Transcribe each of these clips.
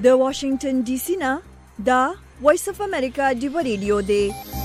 د واشنگټن ډي سي نه دا وایس اف امریکا ډیو ریډیو دی.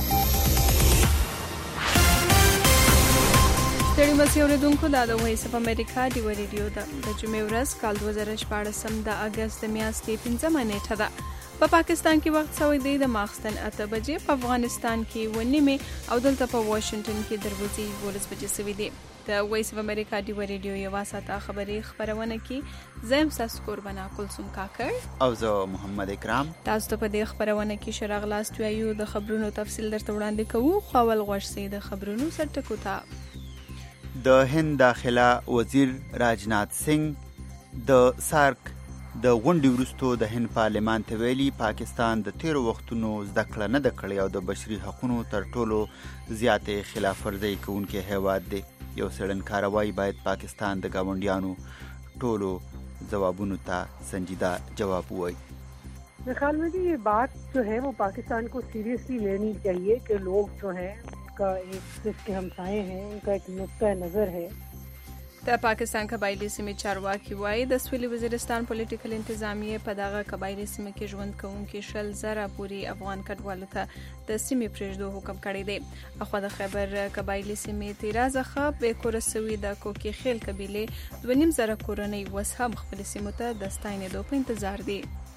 ستړي مسئ اوریدونکو، دا د وایس اف امریکا ډیو ریډیو ده. د جمعې ورځ کال 2014 د اګست د میاشتې 5مه نیټه ده. په پاکستان کې وخت سوی دی د ماخستن 8 بجې، په افغانستان کې 9 او دلته په واشنگټن کې دروازې 12 بجې سوي دي. د وایس اف امریکا ډیو ریډیو یو ساعته خبري خبرونه کې زم ساس قربانا کلثوم کاکر او زه محمد اکرام تاسو ته په دې خبرونه کې شراغلاست وایو. د خبرونو تفصیل درته وړاندې کوو، خو اول غوښتي د خبرونو سرټکو ته. د هند داخله وزیر راجنات سنگ د سارک د غونډې وروسته د هند پارلمان ته ویلي پاکستان د تیرو وختونو زده کړه نه ده کړې او د بشري حقوقو تر ټولو زیاتې خلاف ورزي کوونکی هیواد دی. یو څېړنکار وايي باید پاکستان د ګاونډیانو ټولو ځوابونو ته سنجیدہ جواب ووایي. मेरे ख्याल में भी ये बात जो है वो पाकिस्तान को सीरियसली लेनी चाहिए कि लोग जो हैं उनका एक जिसके हमसाए हैं उनका एक नुक्ता नज़र है. د پاکستان قبایلی سیمې چارواکي وایي د سویلي وزیرستان پولیټیکل انتظامیه په دغه قبایلی سیمه کې ژوند کوونکي 100,000 پورې افغان کډوالو ته د سیمې پرېږدو حکم کړی دی. اخوا د خیبر قبایلی سیمې تیرازخه به کورسوي د کوکي خیل قبیله 2.5 کورنۍ وس هم خپل سیمو ته د ستاینېدو په انتظار دي.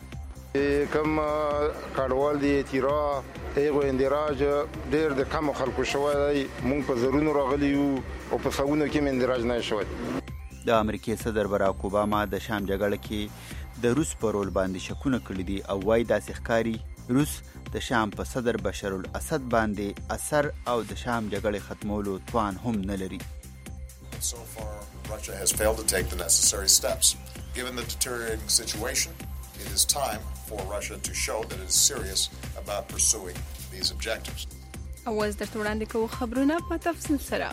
کم کډوال دی تیرا ایغو اندراج ډیر د کم خلکو شوی، مونږ په زرونو راغلی یو او په ساونو کې اندراج نه شوی. د امریکای صدر براک اوباما د شام جګړه کې د روس په رول باندې شکونه کړی دي او وايي داسې ښکاري روس د شام په صدر بشار الاسد باندې اثر او د شام جګړې ختمولو توان هم نه لري. So far, Russia has failed to take the necessary steps. Given the deteriorating situation, it is time for Russia to show that it is serious about pursuing these objectives. اواز درته وړاندې کوو خبرونه په تفصیل سره.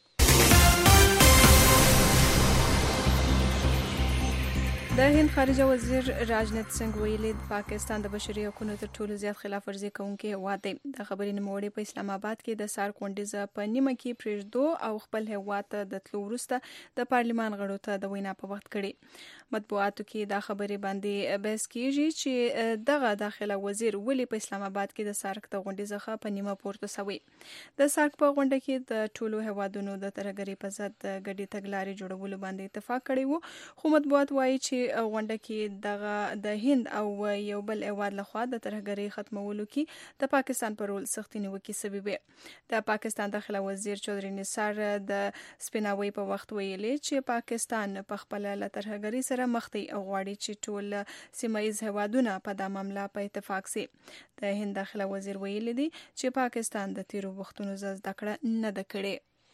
د هند خارجه وزیر راجنات سنگ ویلي پاکستان د بشري حقوقو تر ټولو زیات خلاف ورزي کوونکی هیواد دی. د خبرې نوموړي په اسلام آباد کې د سارک غونډې په نیمه کې پرېږدو او خپل هیواد ته د تلو وروسته د پارلمان غړو ته د وینا په وخت کړي. مطبوعاتو کې دا خبرې باندې بحث کیږي چې دغه داخله وزیر ولی په اسلام آباد کې د سارک د غونډې څخه په نیمه پورته سوی. د سارک په غونډه کې د ټولو هیوادونو د ترهګرۍ په ضد ګډې تګلارې جوړولو باندې اتفاق کړی وو، خو مطبوعات وایي چې غونډه کې دغه د هند او یو بل هیواد لخوا د ترهګرۍ ختمولو کې د پاکستان پر رول سختي نیوکې سوي وي. د پاکستان داخله وزیر چودري نثار د سپیناوي په وخت ویلي چې پاکستان په خپل له ترهګرۍ سره مخ دی او غواړي چې ټول سیمه ییز هیوادونه په دا معاملې په اتفاق سي. د هند داخله وزیر ویلي دی چې پاکستان د تیرو وختونو زده کړه نه ده کړې.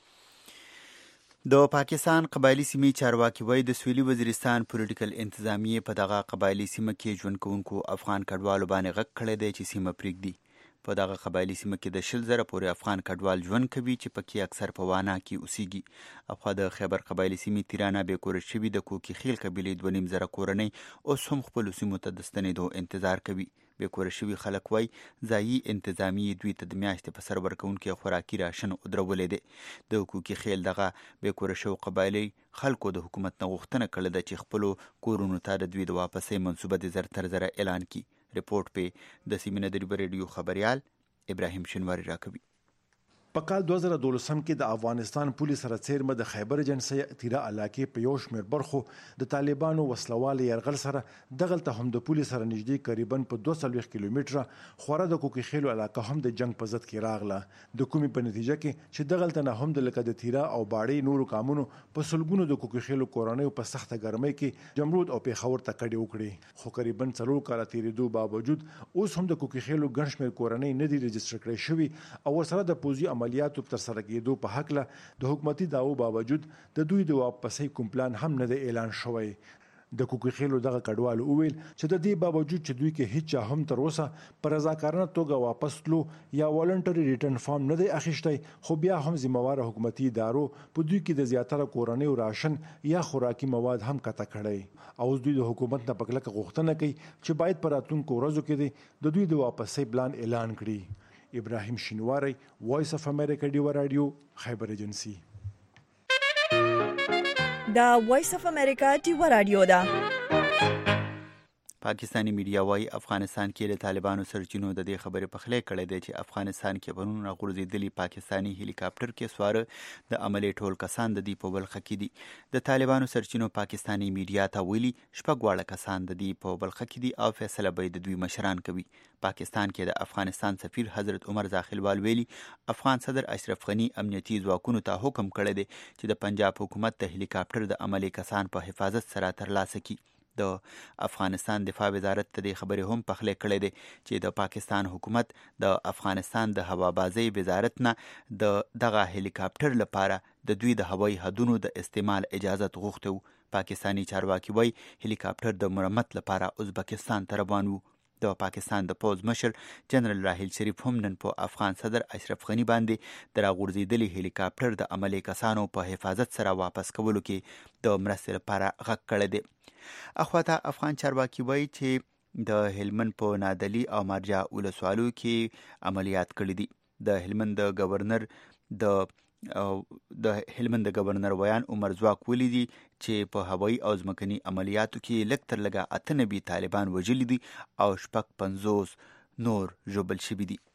د پاکستان قبایلی سیمې چارواکي وایي د سویلي وزیرستان پولیټیکل انتظامیه په دغه قبایلی سیمه کې ژوند کوونکو افغان کډوالو باندې غږ کړی دی چې سیمه پرېږدي. په دغه قبایلی سیمه کې د 100,000 پورې افغان کډوال ژوند کوي چې پکې اکثر په وانا کې اوسېږي. اخوا د خیبر قبایلی سیمې تیرانه بې کوره شوي د کوکي خیل قبیلې 2.5 کورنۍ اوس هم خپلو سیمو ته د ستنېدو انتظار کوي. بې کوره شوي خلک وایي ځایي انتظامیې دوی ته د میاشتې په سر ورکوونکي خوراکي راشن ودرولی دی. د کوکي خیل دغه بې کوره شوو قبایلي خلکو د حکومت نه غوښتنه کړې ده چې خپلو کورونو ته د دوی د واپسۍ منصوبه د زر تر زره اعلان کړي. رپورټ په د سیمې نه د ریډیو خبریال ابراهیم شنواری راکوي. په کال 2012 کې د افغانستان پولیس سره څیرمه د خیبر ایجنسۍ تیرا علاقې په یو شمېر برخو د طالبانو وسلوال یرغل سره دغلته هم د پولیس سره نږدې قریبا په 240 کیلومتره خوره د کوکي خیلو علاقه هم د جنگ په ضد کې راغله. د کومې په نتیجه کې چې دغلته نه هم د لکه د تیرا او باړې نورو کامونو په سلګونو د کوکي خیلو کورنیو په سخته ګرمۍ کې جمرود او پیښور ته کډې وکړي. خو قریبا 4 کاله تیریدو باوجود اوس هم د کوکي خیلو ګڼ شمېر کورنۍ نه دي رجسټر کړې شوي او ورسره د پوځي عملیاتو تر سره کېدو په حق له د حکومتي دعوو باوجود د دوی د واپسۍ کوم پلان هم نه دی اعلان شوی. د کوکي خیلو دغه کډوالو وویل چې د دې باوجود چې دوی کې هیڅ چا هم تر اوسه په رضاکارانه توګه واپس تلو یا والنټري ریټرن فارم نه دی اخیستی، خو بیا هم ذمہواره حکومتي ادارو په دوی کې د زیاتره کورنیو راشن یا خوراکي مواد هم قطع کړی او دوی د حکومت نه په کلکه غوښتنه کوي چې باید په راتلونکو ورځو کې د دوی د واپسۍ پلان اعلان کړي. ابراهیم شینواری، وایس اف امریکا ډیو رادیو، خیبر ایجنسی. دا وایس اف امریکا ډیو رادیو ده. پاکستانی میډیا وايي افغانستان کې د طالبانو سرچینو د دې خبرې پخلی کړی دی چې افغانستان کې پرون راغورځېدلي پاکستانی هلیکاپټر کې سواره د عملې ټول کسان د دې په بلخه کې دي. د طالبانو سرچینو پاکستانی میډیا ته ویلي 6 کسان د دې په بلخه کې دي او فیصله به د دوی مشران کوي. پاکستان کې د افغانستان سفیر حضرت عمر زاخلوال ویلي افغان صدر اشرف غنی امنیتي ځواکونو ته حکم کړی دی چې د پنجاب حکومت د هلیکاپټر د عملې کسان په حفاظت سره ترلاسه کړي. د افغانستان دفاع وزارت ته د خبرې هم پخلی کړی دی چې د پاکستان حکومت د افغانستان د هوابازۍ وزارت نه د دغه هلیکاپټر لپاره د دوی د هوایي حدونو د استعمال اجازت غوښتی و. پاکستانی چارواکي وایي هلیکاپټر د مرمت لپاره ازبکستان ته روان و. د پاکستان د پوځ مشر جنرال راحیل شریف هم نن په افغان صدر اشرف غنی باندې د راغورځېدلي هلیکاپټر د عملې کسانو په حفاظت سره واپس کولو کې د مرستې لپاره غږ کړی دی. اخواته افغان چارواکي وایي چې د هلمند په نادلي او مارجه ولسوالو کې عملیات کړي دي. د هلمند د گورنر ویان عمر ځواک ولیدي چې په هوایي او ځمکني عملیاتو کې لږ تر لږه 98 طالبان وژلي دي او 50 نور ژوبل شوي دي.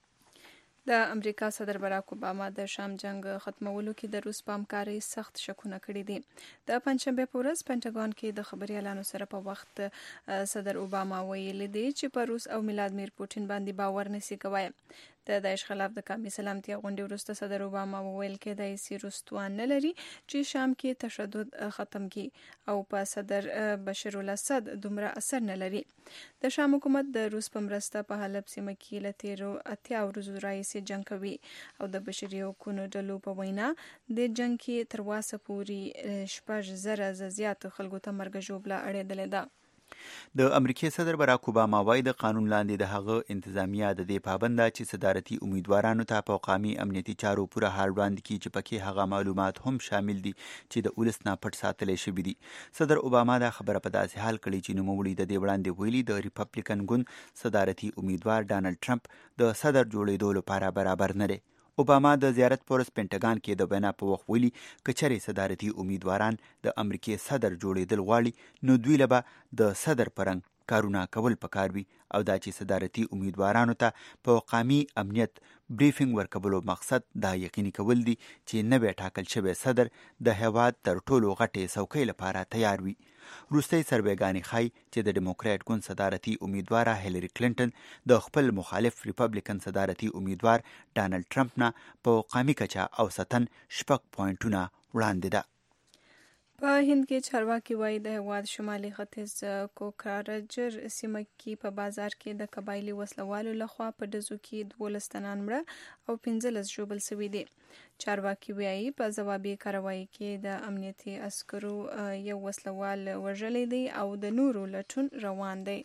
د امریکا صدر باراک اوباما د شام جنگ ختمولو کې د روس په همکارۍ سخت شکونه کړي دي. د پنځشنبه په ورځ پنټاګون کې د خبريالانو سره په وخت صدر اوباما ویلي دی چې په روس او ولادیمیر پوتین باندې باور نشي کوي. د داعش خلاف د قومي سلامتیا غونډې وروسته صدر اوباما وویل کېدای شي روس توان نه لري چې شام کې تشدد ختم کړي او په صدر بشیر الاسد دومره اثر نه لري. د شام حکومت د روس په مرسته په حلب سیمه کې له تیرو 80 ورځو راهیسې جنګ کوي او د بشري حقوقو ډلو په وینا د جنګ کې تر اوسه پورې 6,000 زیات خلکو ته مرګ ژوبله اړېدلې ده. د امریکای صدر باراک اوباما وايي د قانون لاندې د هغه انتظامیه د دې پابنده چې صدارتي امیدوارانو ته په قومي امنیتي چارو پوره حال وړاندې کړي چې پکې هغه معلومات هم شامل دي چې د ولس نه پټ ساتل شوي دي. صدر اوباما دا خبره په داسې حال کړي چې نوموړي د دې وړاندې ویلي د ریپبلیکن ګوند صدارتي امیدوار ډانلډ ټرمپ د صدر جوړېدو لپاره برابر نه دی. اوباما د زیارت پورس پینټاګان کې د وینا په وخت ویلي که چېرې صدارتي امیدواران د امریکای صدر جوړېدل غواړي نو دوی له به د صدر په رنګ کارونه کول پکار وي او دا چې صدارتي امیدوارانو ته په قومي امنیت بریفینګ ورکولو مقصد دا یقیني کول دي چې نوی ټاکل شوی صدر د هیواد تر ټولو غټې څوکۍ لپاره تیار وي. روستۍ سروېګانې ښایي چې د ډیموکریټ ګوند صدارتي امیدواره هیلری کلینټن د خپل مخالف ریپبلیکن صدارتي امیدوار ډانلډ ټرمپ نه په قومي کچه اوسطاً 6 پوینټونه وړاندې ده. په هند کې چارواکي وایي د هېواد شمالي ختیځ کوکراجر سیمه کې په بازار کې د قبایلي وسلوالو لخوا په ډزو کې 12 تنان مړه او 15 ژوبل شوي دي. چارواکي وایي په ځوابي کاروایی کې د امنیتي عسکرو یو وسلوال وژلی دی او د نورو لټون روان دی.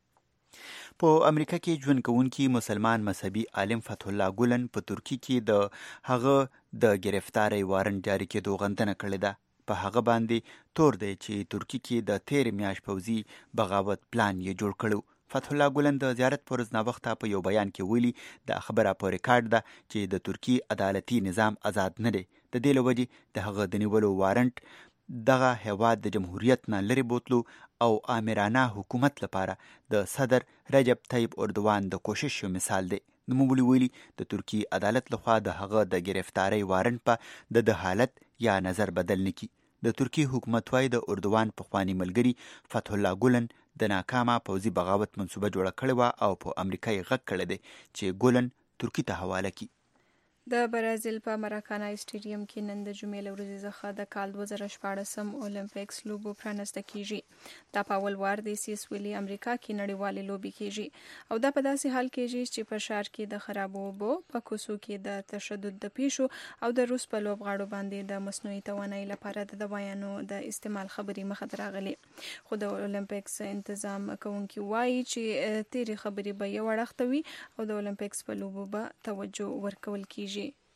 په امریکا کې ژوند کوونکي مسلمان مذهبي عالم فتح الله ګولن په ترکیه کې د هغه د گرفتارۍ وارنټ جاری کېدو غندنه کړې ده. په هغه باندې تور دی چې ترکیه کې د تیر میاشت پوځي بغاوت پلان یې جوړ کړو. فتح الله ګولن د زیارت پر ورځ ناوخته په یو بیان کې ویلي دا خبره په ریکارډ ده چې د ترکیه عدالتي نظام آزاد نه دی. د دې له وجې د هغه د نیولو وارنټ دغه هیواد د جمهوریت نه لرې بوتلو او آمرانه حکومت لپاره د صدر رجب طیب اردوان د کوشش یو مثال دی. نوموړي ویلي د ترکیه عدالت لخوا د هغه د گرفتارۍ وارنټ په د حالت یا نظر بدل نکي. د ترکیه حکومت وايي د اردوان پخوانی ملګری فتح الله ګولن د ناکامه پوځي بغاوت منصوبه جوړه کړې وه او په امریکا یې غږ کړی دی چې ګولن ترکیه ته حواله کړي. د برازیل په مراکانا سټیډیم کې نن د جمعې له ورځې څخه د کال 2014 اولمپیکس لوبو پرانسته کیږي. دا په اول وار د سویلي امریکا کې نړیوالې لوبې کیږي او دا په داسې حال کې چې په ښار کې د خرابو اوبو په کوڅو کې د تشدد د پیښو او د روس په لوبغاړو باندې د مصنوعي توانایي لپاره د دوايانو د استعمال خبرې مخ ته راغلي. خو د اولمپیکس تنظیم کوونکي وایي چې تیرې خبرې به یو اړخ وي او د اولمپیکس په لوبو به توجه ورکول کیږي.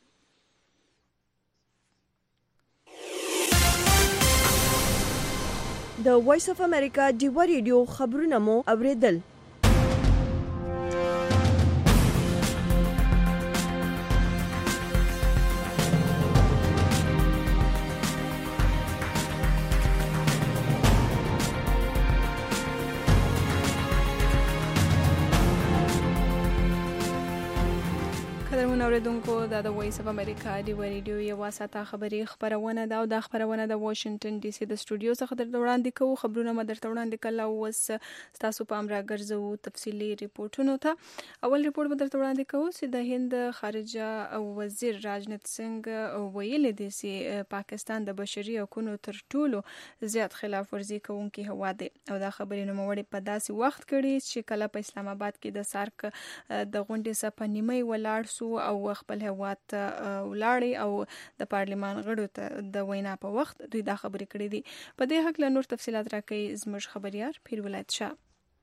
د وایس اف امریکا ډیوا ریډیو خبرونه مو اوریدل. قدرمن اوریدونکو د وایس اف امریکا دی ریډیو یو واسطه خبری خبرونه دا او د خبرونه د واشنگټن ډي سي د سټوډیو څخه در وړاندې کوو. خبرونه مدر وړاندې کله وس تاسو په امر ګرځو تفصيلي ریپورتونو ته. اول ریپورت بدر وړاندې کوو چې د هند خارجه وزیر راجنیت سنگ ویل دي چې پاکستان د بشري حقوقو تر ټولو زیات خلاف ورزي کوونکی هوا دی او دا خبرې نو وړي په داسې وخت کړي چې کله په اسلام آباد کې د سارک د غونډې سپنیمي ولاړ سو او خپل هوات ولاړی او د پارلیمان غړو ته د وینا په وخت دوی دا خبرې کړې دي. په دې حق له نور تفصيلات راکړي زموږ خبريار پیر ولایت شاه.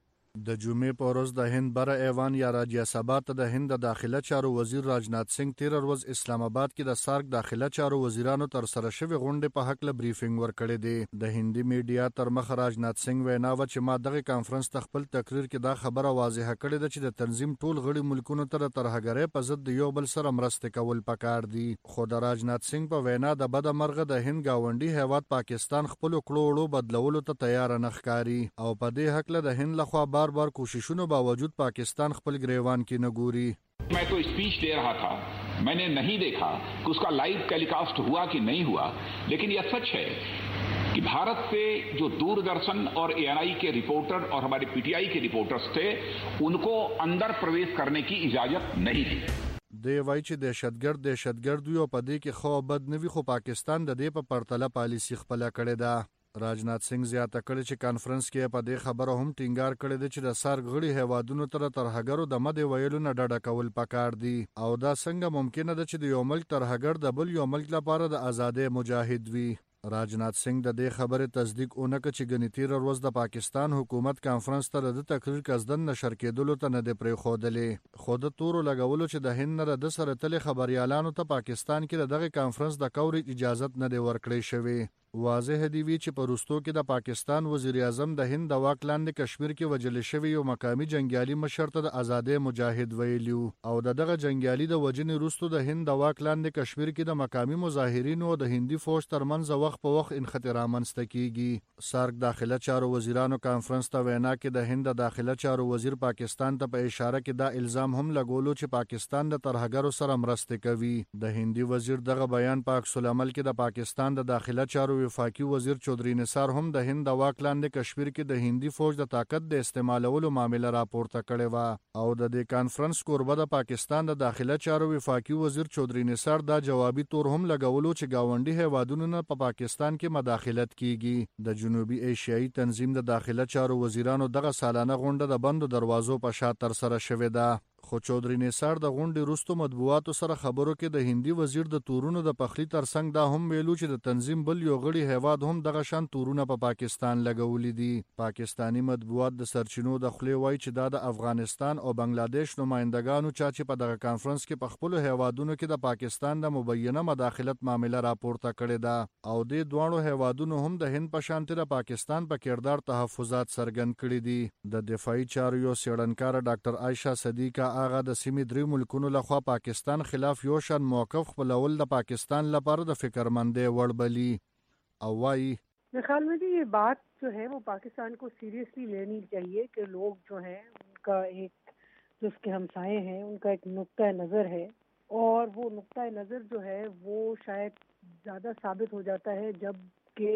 د جمعې په ورځ د هند بره ایوان یا راجیا سبا ته د هند داخله چارو وزیر راجنات سنگ 13 ورځ اسلام آباد کې د سارک داخله چارو وزیرانو تر سره شوی غونډې په حق له بریفینګ ورکړی دی. د هندي میډیا تر مخ راجنات سنگ وینا و چې ما دغه کانفرنس ته خپل تقریر کې دا خبره واضحه کړې ده چې د تنظیم ټول غړي ملکونو ته ترهګرۍ په ضد یو بل سره مرسته کول پکار دي. خو د راجنات سنگ په وینا د بد مرغه د هند گاونډي هیواد پاکستان خپل کړوړو بدلولو ته تیار نه ښکاری او په دې حق له د هند لخوا بار کوششونو باوجود پاکستان خپل گریوان کی نہ گوری. मैं तो स्पीच दे रहा था, मैंने नहीं देखा कि उसका लाइव टेलीकास्ट हुआ कि नहीं हुआ, लेकिन यह सच है कि भारत से जो दूरदर्शन और एएनआई के रिपोर्टर और हमारे पीटीआई के रिपोर्टर्स थे उनको अंदर प्रवेश करने की इजाजत नहीं थी. دی وای چې دهشتګرد یو پدې کې خو بد نوي خو پاکستان د دې په پرتله پالیسی خپل کړې ده. راجنات سنگ زیاته کړی چې کانفرنس کې په دې خبره هم ټینګار کړی دی چې د سارک غړي هیوادونو ترهګرو د مده ویلو نه ډډه کول پکار دي او دا څنګه ممکنه ده چې د یو ملک ترهګر د بل یو ملک لپاره د ازادۍ مجاهد وي. راجنات سنگ د دې خبره تصدیق اونکه چې غنیتیر ورځ د پاکستان حکومت کانفرنس ته د تقریر کزدن نشر کېدلو ته نه دی پرې خودلې. خود تورو لګولو چې د هند نه د سره تل خبريالانو ته پاکستان کې دغه کانفرنس د کوري اجازه نه دی ورکړې شوی. واضح دی وی چې په روستو کې د پاکستان وزیر اعظم د هند د واک لاندې کشمیر کې وجل شوی یو مقامی جنگیالي مشر ته د ازادۍ مجاهد ویلیو او دغه جنگیالي د وجنې روستو د هند د واک لاندې کشمیر کې د مقامی مظاهرینو او د هندي فوج ترمنځ وخت په وخت انخطار رامنځته کیږي. سارک داخله چارو وزیرانو کانفرنس ته وینا کې د هند د داخله چارو وزیر پاکستان ته په اشاره کې دا الزام هم لګولو چې پاکستان د ترهګرو سره مرسته کوي. د هندي وزیر دغه بیان په عکس العمل کې د پاکستان د داخله چارو وفاقي وزیر چودري نثار هم د هند د واک لاندې کشمیر کې د هندي فوج د طاقت د استعمالولو معاملې راپورته کړې و او د دې کانفرنس کوربه د پاکستان د داخله چارو وفاقي وزیر چودري نثار دا جوابي تور هم لګولو چې گاونډي هیوادونو نه په پاکستان کې مداخلت کیږي. د جنوبي ایشیایي تنظیم د داخله چارو وزیرانو دغه سالانه غونډه د بندو دروازو په شا تر سره شوې ده. خو چودري نثار د غونډې وروسته مطبوعاتو سره خبرو کې د هندي وزیر د تورونو د پخلی ترڅنګ دا هم ویلو چې د تنظیم بل یو غړي هیواد هم دغه شان تورونه په پاکستان لګولې دي. پاکستانی مطبوعات د سرچینو د خلی وای چې دا د افغانستان او بنگلاديش نمائندګانو چې په دغه کانفرنس کې په خپل هیوادونو کې د پاکستان د مبینه مداخلت معاملې راپورته کړې ده او د دوه هیوادونو هم د هند په شان د پاکستان په کردار تحفظات څرګند کړي دي. د دفاعي چارو یو سیړنکار ډاکټر عائشہ صدیقہ هغه د سیمې درې ملکونو لخوا پاکستان خلاف یو شان موقف خپلول د پاکستان لپاره د فکرمندۍ وړ بلی او وايي میرے خیال میں یہ بات جو ہے وہ پاکستان کو سیریسلی لینی چاہیے کہ لوگ جو ہیں ان کا ایک جو اس کے ہمسائے ہیں ان کا ایک نقطہ نظر ہے اور وہ نقطہ نظر جو ہے وہ شاید زیادہ ثابت ہو جاتا ہے جب کہ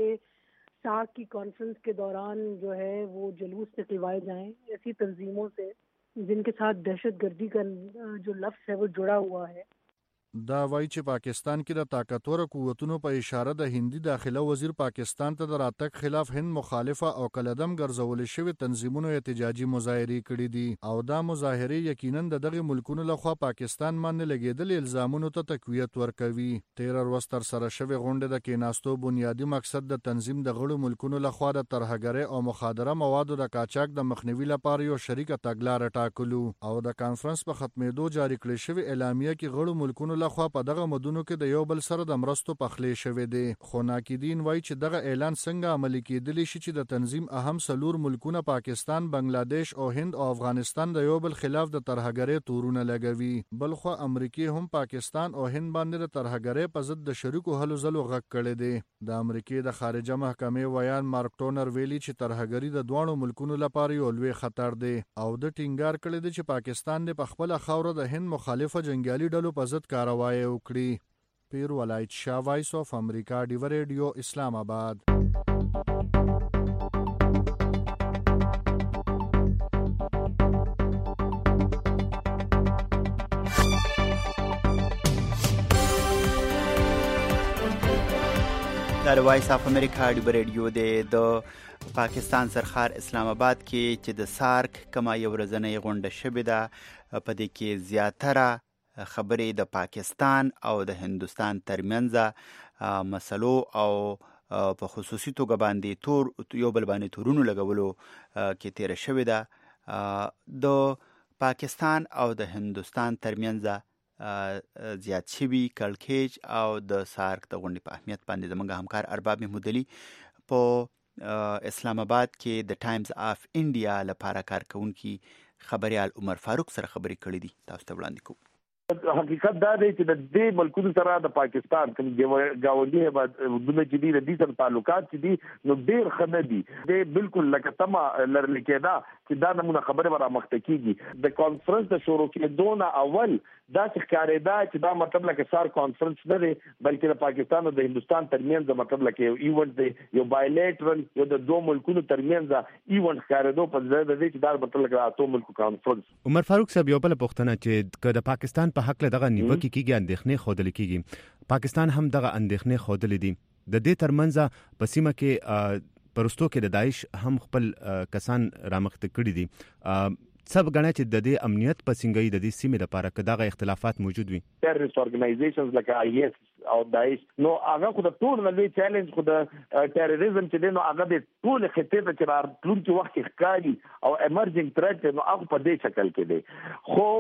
سارک کی کانفرنس کے دوران جو ہے وہ جلوس نکلوائے جائیں ایسی تنظیموں سے جن کے ساتھ دہشت گردی کا جو لفظ ہے وہ جڑا ہوا ہے. دا وایي چې پاکستان کې د طاقتور قوتونو په اشاره د هندي داخله وزیر پاکستان ته د راتګ خلاف هند مخالفه او کلدم ګرځول شوی تنظیمونو احتجاجي مظاهره کړې دي او دا مظاهره یقینا دغه ملکونو لخوا پاکستان باندې لګیدل الزامونو ته تقویت ورکوي. 13 ورځ تر سره شوی غونډه د کیناستو بنیادی مقصد د تنظیم د غړو ملکونو لخوا د ترهګرۍ او مخادره موادو د قاچاق د مخنیوي لپاره یو شریک تګلارې ټاکلو او د کانفرنس په ختمېدو جاری کړې شوی اعلامیه کې غړو ملکونو ملکونو لخوا په دغه مدونو کې د یو بل سره د مرستو پخلې شوې دي. خو ناقدین وایي چې دغه اعلان څنګه عملي کېدلی شي چې د تنظیم اهم څلور ملکونه پاکستان، بنگلاديش او هند او افغانستان د یو بل خلاف د ترهګرۍ تورونه لګوي. بلخو امریکای هم پاکستان او هند باندې د ترهګرۍ په ضد د شریکو هلو ځلو غږ کړی دی. د امریکای د خارجه محکمې ویان مارک ټونر ویلي چې ترهګري د دوه ملکونو لپاره یو لوی خطر دی او د ټینګار کړی دی چې پاکستان د خپل خاوره د هند مخالفه جنگیالي ډلو په ضد کاروایی وکړي. پیر ولایت شاه، وایس اف امریکا، ډیو ریډیو، اسلام آباد. د وایس اف امریکا ډیو ریډیو د پاکستان سرخار اسلام آباد کې چې د سارک کما یو ورځنۍ غونډه شوې ده، په دې کې زیاتره خبرې د پاکستان او د هندوستان ترمنځ مسلو او په خصوصي توګه باندې یو بل باندې تورونو لګولو کې تیره شوې ده. د پاکستان او د هندوستان ترمنځ زیات شوي کړکېچ او د سارک د غونډې په اهمیت باندې زموږ همکار ارباب محمود علي په اسلام آباد کې د ټایمز اف انډیا لپاره کارکونکي خبريال عمر فاروق سره خبرې کړې دي. تاسو ته وړاندې کوم. حقیقت دا دی چې د دې ملکونو سره د پاکستان کوم گاونډي هیوادونه چې دي د دې سره تعلقات چې دي نو ډېر ښه نه دي. د بالکل لکه تمه لرل کېده چې دا نمونه خبره ورا مخته کیږي. د کانفرنس د شروع کېدو نه اول دا ښکارېدا چې دا مطلب لکه سار کانفرنس نه دی بلکې د پاکستان او د هندوستان ترمنځ مطلب لکه یو ایونت دی، یو بایلیټرل، یو د دوه ملکونو ترمنځ ایونت ښکارېدو په ځای د دې چې دا مطلب لکه اته ملکو کانفرنس. عمر فاروق صاحب یو بل پوښتنه چې د پاکستان په حق له دغه نیوکه کیږي، اندېښنې خوده کیږي، پاکستان هم دغه اندېښنې خوده دي. د دې ترمنځ په سیمه کې پرستو کې د داعش هم خپل کسان رامخته کړي دي. سب غنه چې د دې امنیت په سنګي د دې سیمې لپاره کداغه اختلافات موجود وي. ټیرریست اورګنایزیشنز لکه IS او داعش نو هغه خو د ټول نړۍ چیلنج خو د ټیرریزم چې نو هغه د ټول خطې ته چې راتلونکي وخت ښکاري او ایمرجنګ تھریټ نو هغه په دې شکل کې دی. خو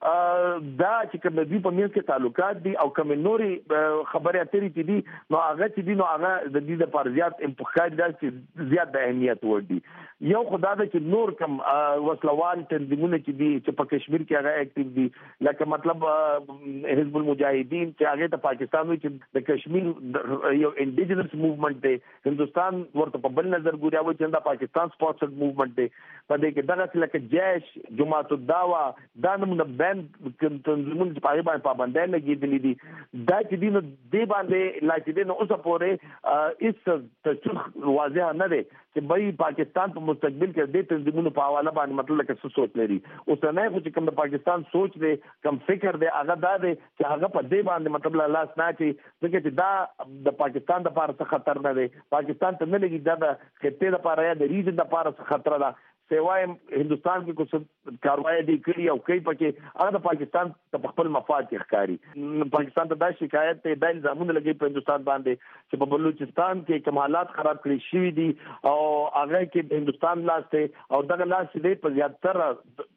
دا چې کوم د دې په منځ کې تعلقات دي او کوم نوري خبرې اترې چې دي نو هغه چې دي نو هغه د دې د پرځات امپخاد دي چې زیات د اهمیت ور دي. یو خدای د چې نور کوم وسلوال تنظیمونه چې دي چې په کشمیر کې هغه اکټیو دي لکه مطلب حزب المجاهدین چې هغه ته پاکستان چې د کشمیر یو انډیجنس موومنت دی، هندوستان ورته په بل نظر ګوري او چې دا پاکستان سپانسرډ موومنت دی. په دې کې دغه لکه جیش، جماعت الدعوه، دا نمونه بند تنظیمونه چې په باندې پابندۍ لګېدلې دي. دا چې دي نو دې باندې لا چې دي نو اوسه پورې هیڅ تشخیص واضح نه دی چې بای پاکستان په مستقبل کې د تنظیمونو په حواله باندې مطلب لکه څه سوچ لري. اوس نه خو چې کوم د پاکستان سوچ دی، کوم فکر دی، هغه دا دی چې هغه په دې باندې مطلب لاس نه چي ځکه چې دا د پاکستان د لپاره څه خطر نه دی. پاکستان ته نه لګي دا د خطې لپاره یا د ریجن لپاره څه خطر ده. سیوای هندوستان کې کوم کاروایی دی کړی او کوي پکې هغه د پاکستان په خپل مفاد کې ښکاری. پاکستان ته دا شکایت ته د الزامونه لګي په هندوستان باندې چې په بلوچستان کې کوم حالات خراب کړی شوی دي او هغه کې هندوستان لاس ته او دغه لاس دې په زیاتره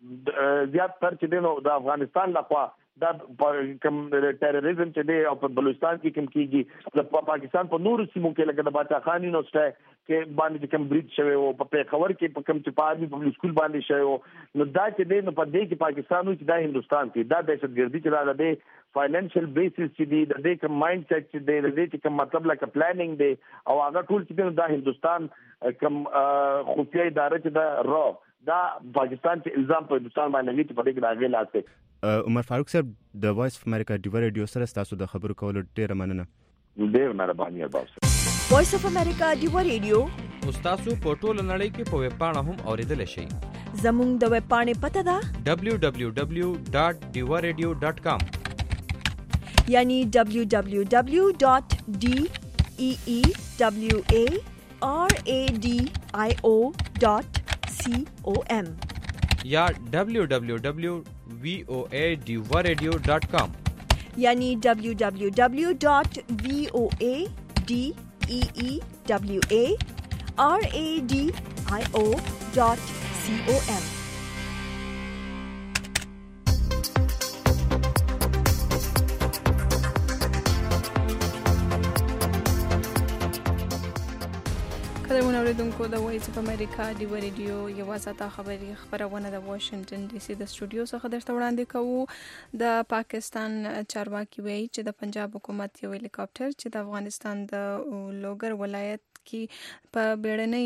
چې دینو د افغانستان لخوا دا کوم ټیرریزم چې دی او په بلوچستان کې کوم کیږي د پاکستان په نورو سیمو کې لکه د باچا خان یونیورسيټي کې باندې کوم بریډ شوی او په پیښور کې په کوم چې پارمي پبلک سکول باندې شوی نو دا چې دی نو په دې کې پاکستان چې دا هندوستان کې دا دهشتګردي چې دا د فاینانشل بیسس چې دی د دې کوم مایند سیټ چې دی د دې چې کوم مطلب لکه پلانینګ دی او هغه ټول چې دا هندوستان کوم خفیه اداره چې دا پاکستان چې الزام په هندوستان باندې لګي چې په دې کې راغلی لاته. عمر فاروق صاحب د وایس اف امریکا ډیو ریډیو سره تاسو د خبرو کولو ډیره مننه. ډیر مهرباني ارباب. وایس اف امریکا ډیو ریډیو تاسو په ټوله نړۍ کې په ویب پاڼه هم اوریدلی شئ. زموږ د ویب پاڼې پته ده www.diwaradio.com یعنی www.deewaradio.com یا www.voadiwaradio.com یعنی www.voadeewaradio.com. قدرمن اوریدونکو د وایس اف امریکا ډیو ریډیو یو ساته خبري خبرونه د واشنگټن ډي سي د سټوډیو څخه درته وړاندې کوو. د پاکستان چارواکي وایي چې د پنجاب حکومت یو هلیکاپټر چې د افغانستان د لوګر ولایت کې په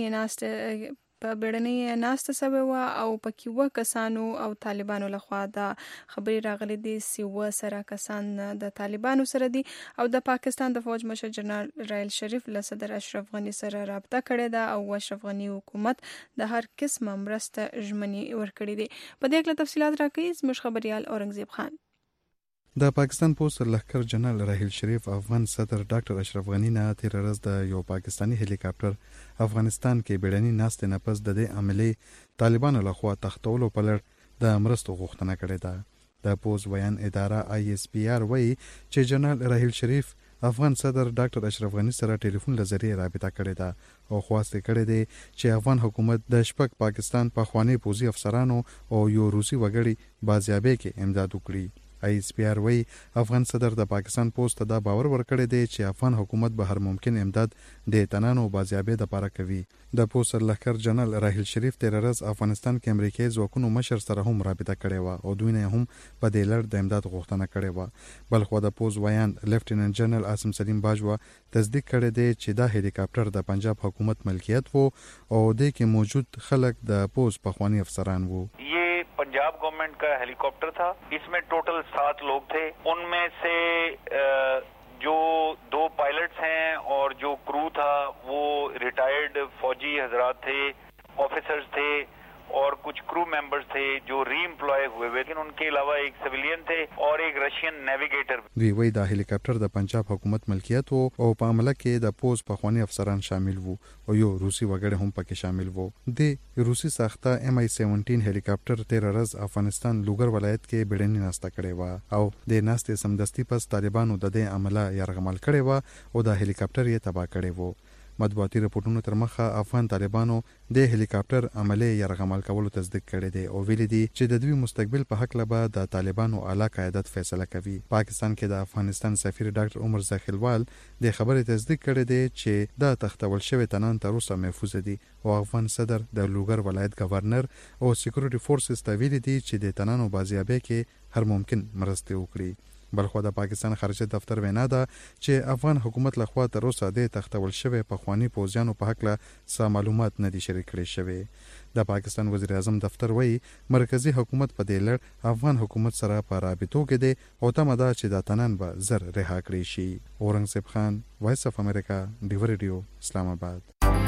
بیړنۍ ناسته سوی وه او پکې 7 کسانو او طالبانو لخوا د خبري راغلي دي چې 7 کسان د طالبانو سره دي او د پاکستان د فوج مشر جنرال راحیل شریف له صدر اشرف غنی سره رابطه کړې ده او اشرف غنی حکومت د هر قسمه مرسته ژمنې ورکړې دي. په دې اړه تفصيلات راکوي زموږ خبريال اورنګزیب خان. د پاکستان پوسټ لخر جنرال راحیل شریف افغان صدر ډاکټر اشرف غنی نه تیر ورځ د یو پاکستانی هلیکاپټر افغانستان کې بیړني ناستې نه پس د دې عملي طالبانو لخوا تختولو په لړ د مرستو غوښتنه کړې ده. د پوسټ بیان اداره ISPR وایي چې جنرال راحیل شریف افغان صدر ډاکټر اشرف غنی سره ټلیفون لزري رابطه کړې ده او خواسته کړې ده چې افغان حکومت د شپږ پاکستان په خواني پوزي افسرانو او یو روسي وګړي بازیابۍ کې امداد وکړي. ISPR وایي افغان صدر د پاکستان پوسټ ته دا باور ورکړی دی چې افغان حکومت به هر ممکن امداد د تنانو بازیابۍ لپاره کوي. د پوسټ لخر جنرال راحیل شریف تیر ورځ افغانستان کې امریکایي ځواکونو مشر سره هم رابطه کړې و او دوی نه هم په دې لړ د امداد غوښتنه کړې و. بلخو د پوسټ ویان لیفټیننټ جنرال عاصم سلیم باجوا تصدیق کړی دی چې دا هلیکاپټر د پنجاب حکومت ملکیت وو او د کې موجود خلک د پوسټ په خواني افسران وو. पंजाब गवर्नमेंट का हेलीकॉप्टर था. इसमें टोटल 7 लोग थे. उनमें से जो 2 पायलट्स हैं और जो क्रू था वो रिटायर्ड फौजी हजरात थे, ऑफिसर्स थे और कुछ क्रू मेंबर्स थे जो री-एम्प्लॉय हुए हुए, लेकिन उनके अलावा एक सिविलियन थे और एक रशियन नेविगेटर. دوی وایي دا هلیکاپټر د پنجاب حکومت ملکیت وو او په عمله کې د پوز په خواني افسران شامل وو او یو روسي وګړی هم پکې شامل وو. د روسي ساخته MI-17 هلیکاپټر تیر ورځ افغانستان لوګر ولایت کې بیړنۍ ناسته کړې و او د ناستې سمدستي پس طالبانو د دې عمله یرغمل کړې و او د هلیکاپټر یې تباه کړی وو. مطبوعاتي رپورټونو تر مخه افغان طالبانو د هلیکاپټر عملي یرغمل کولو تصدیق کړی دی او ویلي دي چې د دوی مستقبل په حق لبا د طالبانو اعلی قیادت فیصله کوي. پاکستان کې د افغانستان سفیر ډاکټر عمر زاخیلوال د خبرې تصدیق کړی دی چې دا تختول شوی تنان تر اوسه محفوظ دي او افغان صدر د لوګر ولایت گورنر او سکیورټي فورسز ته ویلي دي چې د تنانو بازیابۍ کې هر ممکن مرسته وکړي. بلخو د پاکستان خارجه دفتر وینا ده چې افغان حکومت لخوا تر اوسه د تختول شوی په خواني پوزیانو په حق له څه معلومات نه دي شریک کړي شوی. د پاکستان وزیر اعظم دفتر وایي مرکزی حکومت په دې لړ افغان حکومت سره په رابطو کې دی او تمه ده چې دا تنان به زر رها کړي شي. اورنګزیب خان، وایس اف امریکا، ډیو ریډیو، اسلام آباد.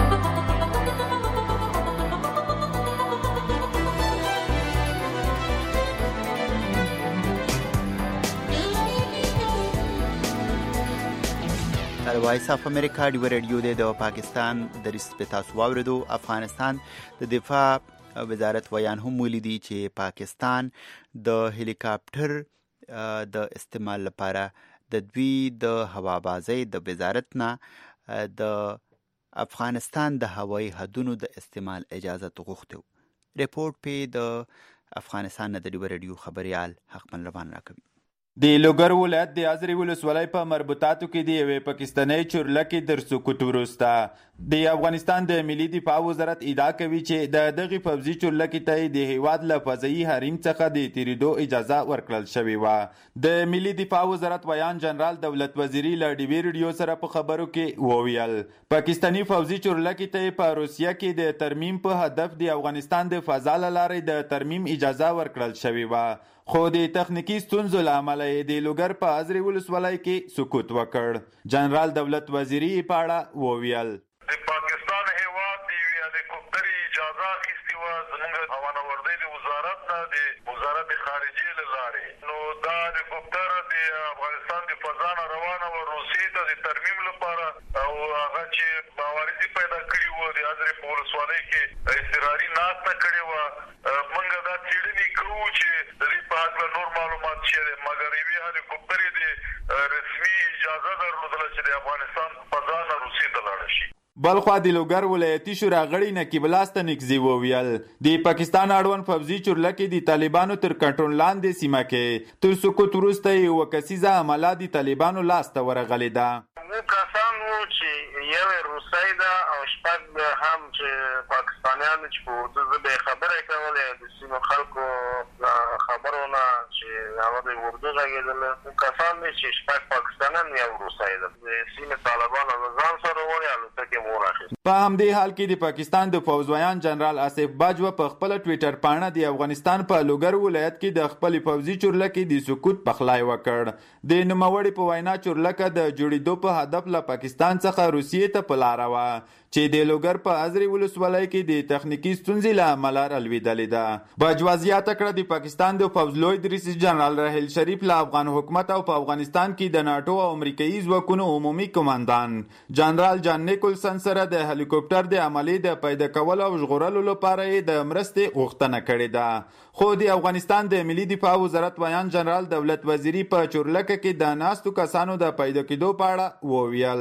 وایس اف امریکا ډیو ریډیو د پاکستان د ریسپې تاسو واوریدو. افغانستان د دفاع وزارت ویان هم ولیدي چې پاکستان د هلیکاپټر د استعمال لپاره د دوی د هوابازۍ د وزارت نه د افغانستان د هوایي حدونو د استعمال اجازه غوښتو. ریپورت په د افغانستان د ډیو ریډیو خبريال حقمن روان راکوي. د لوګر ولایت د ازرې ولسوالۍ په مربوطاتو کې د یوې پاکستاني چورلکې در سقوط وروسته د افغانستان د ملي دفاع وزارت ادعا کوي چې د دغې پوځي چورلکې ته د هیواد له فضایي حریم څخه د تیریدو اجازه ورکړل شوې وه. د ملي دفاع وزارت ویان جنرال دولت وزیری له ډیوی ریډیو سره په خبرو کې وویل پاکستاني پوځي چورلکې ته په روسیه کې د ترمیم په هدف د افغانستان د فضا له لارې د ترمیم اجازه ورکړل شوې وه، خو د تخنیکی ستونزو له امله د لوګر په ازرې ولسوالۍ کې سقوط وکړ. جنرال دولت وزیری په اړه وویل د پاکستان هیواد د هلیکوپټر اجازه اخیستې وه زموږ هوانوردۍ د وزارت نه د وزارت خارجې له لارې. نو دا هلیکوپټر د افغانستان د فضا نه روانه وه روسیې ته د ترمیم لپاره او هغه چې باورزي پیدا کړي وو د ازرې په ولسوالۍ کې اضطراري ناسته کړې وه. موږ دا څېړنې کوو چې د دې په هکله نور معلومات شي، مګر یوې هلیکوپټر یې د رسمي اجازه درلودله چې د افغانستان فضا نه روسیې ته لاړه شي. بلخوا د لوګر ولایتي شورا غړي نقیب الله ستنکزي وویل د پاکستان اړوند پوځي چورلکې د طالبانو تر کنټرول لاندې سیمه کې تر سقوط وروسته یوه کسیزه حمله د طالبانو لاسته ورغلې ده. موږ کسان وو چې یو روسي ده او شپږ هم چې پاکستانیان چې په اردو به خبرې کولې د سیمو خلکو خبرونه چې هغه د اردو غږېدل کسان دي چې شپږ پاکستانیان یو روسي ده د سیمې طالبانو ځان سره وړي الوتکې مو راخیستې. په همدې حال کې د پاکستان د فوځویان جنرال آصف باجوه په خپل ټویټر پاڼه د افغانستان په لوګر ولایت کې د خپل فوځي چورلکې د سقوط پخلای وکړ. د نوموړي په وینا چورلکه د جوړېدو په هدف له پاکستان څخه روسیې ته په لاره وه چې د لوګر په ازرې ولسوالۍ کې د تخنیکي ستونزې له امله رالوېدلې ده. باجوه زیاته کړه د پاکستان د پوځ لوی دریځ جنرال راحیل شریف له افغان حکومت او په افغانستان کې د ناټو او امریکایي ځواکونو عمومي کمانډان جنرال جان نیکولسن سره د هلیکوپټر د عملې د پیدا کولو او ژغورلو لپاره د مرستې غوښتنه کړې ده. خو د افغانستان د ملي دفاع وزارت ویان جنرال دولت وزیری په چورلکه کې د ناستو کسانو د پیدا کېدو په اړه وویل.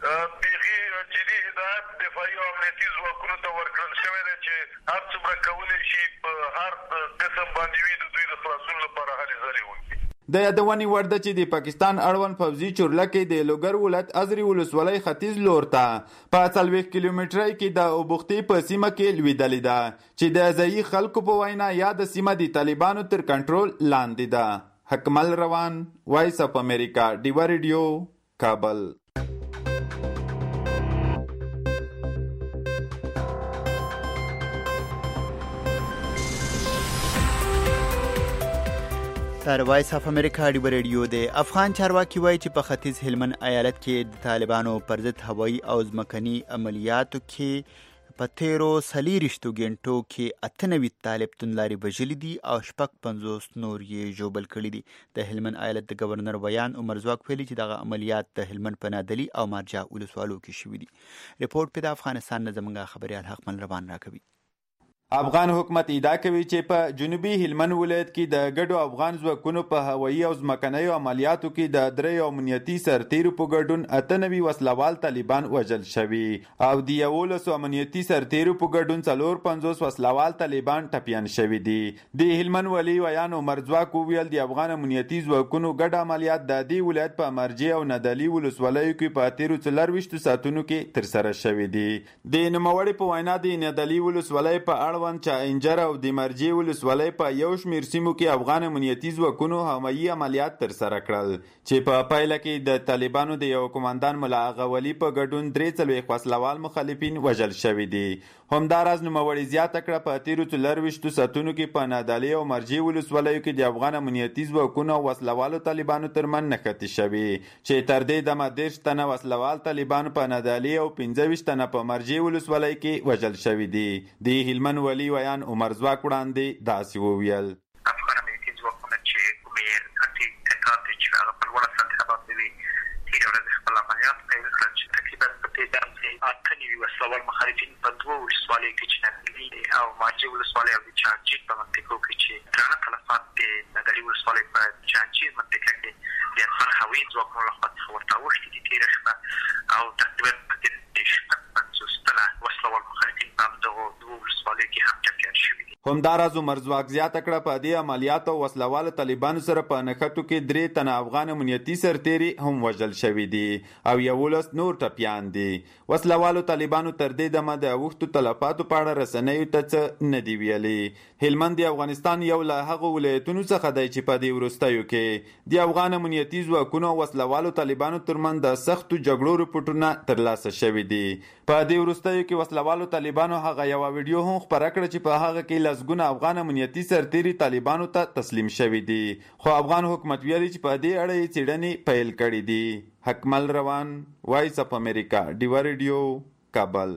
هر څومره کولی شي په هر قسم باندې وي د دوی د خلاصون لپاره هلې ځلې وکړي. د یادونې وړ ده چې د پاکستان اړوند پوځي چورلکې د لوګر ولایت ازرې ولسوالۍ ختیځ لور ته په 40 کیلومترۍ کې د اوبختې په سیمه کې لوېدلې ده چې د ځایي خلکو په وینا یا د سیمه د طالبانو تر کنټرول لاندې ده. حکمل روان، وایس اف امریکا، ډیوا ریډیو، کابل. تر وایس اف امریکا ډیوا ریډیو د افغان چارواکي وایي چې په ختیځ هلمند ایالت کې د طالبانو پر ضد هوایي او ځمکني عملیاتو کې په تیرو 40 غنټو کې 98 طالب توندلاري وژلي دي او 50 نور یې ژوبل کړي دي. د هلمند ایالت د گورنر ویان عمر ځواک ویلي چې دغه عملیات د هلمند په نادلي او مارجه ولسوالو کې شوي دي. ریپورت په افغانستان نه زموږ خبريال حقمل روان راکوي. افغان حکومت ادعا کوي چې په جنوبي هلمند ولایت کې د ګډو افغان ځواکونو په هوایي او ځمکنیو عملیاتو کې د درې امنیتي سرتیرو په ګډون 98 وسلوال طالبان وژل شوي او د 11 امنیتي سرتیرو په ګډون 450 وسلوال طالبان ټپیان شوي دي. د هلمند والي ویان عمر ځواک ویل د افغان امنیتي ځواکونو ګډ عملیات د دې ولایت په مرجع او ندالي ولسوالیو کې په تیرو 24 ساعتونو کې ترسره شوي دي. د نوموړي په وینا د ندالي ولسوالۍ په اړه چا انجر او د مرجع ولسوالۍ په یو شمیر سیمو کې افغان امنیتي ځواکونو هوایي عملیات ترسره کړل چې په پایله کې د طالبانو د یو کمانډان ملا غولي په ګډون 43 وسلوال مخالفین وژل شوي دي. همداراز نوموړي زیاته کړه په تیرو 24 ساعتونو کې په نادالي او مرجع ولسوالیو کې د افغان امنیتي ځواکونو او وسلوالو طالبانو ترمن نښتې شوي چې تر دې دمه 10 تنه وسلوال طالبان په نادالي او 25 تنه په مرجع ولسوالۍ کې وژل شوي دي. د هلمند والي ویان عمر ځواک وړاندې داسې وویل. افغان امنیتي ځواکونه چې کومې تعداد چې هغه په لوړه سطحه باندې وي تېره ورځ خپل عملیات پیل کړل چې تقریبا په دې داسې 98 وسلوال مخالفین په دوه ولسوالیو کې چې ندلي او مارجع ولسوالۍ او د چارجیت په منطقو کې چې درانه تلفات د ندلي ولسوالۍ په چارجیت منطقه کې د افغان هوایي ځواکونو لخوا څخه ورته اوښتي دي تېره شپه او تقریبا په دې 50 تنه وسلوال مخالفین په همدغو دوو ولسوالیو کې هم ټپیان شوي دي. همداراز عمر ځواک زیاته کړه په دې عملیاتو او وسلوالو طالبانو سره په نښتو کې 3 تنه افغان امنیتي سرتیري هم وژل شوي دي او 11 نور ټپیان دي. وسلوالو طالبانو تر دې دمه د اوښتو تلفاتو په اړه رسنیو ته څه نه دي ویلي. هلمند د افغانستان یو له هغو ولایتونو څخه دی چې په دې وروستیو کې د افغان امنیتي ځواکونو او وسلوالو طالبانو ترمنځ د سختو جګړو رپورټونه ترلاسه شوي دي. په دې وروستیو کې وسلوالو طالبانو هغه یو ویډیو هم خپره کړه چې په هغه کې لسګونه افغان امنیتي سرتیري طالبانو ته تسلیم شوي دي. خو افغان حکومت ویلي چې په دې اړه یې څېړنې پیل کړي دي. حکمل روان، وایس اف امریکا، ډیوا ریډیو، کابل.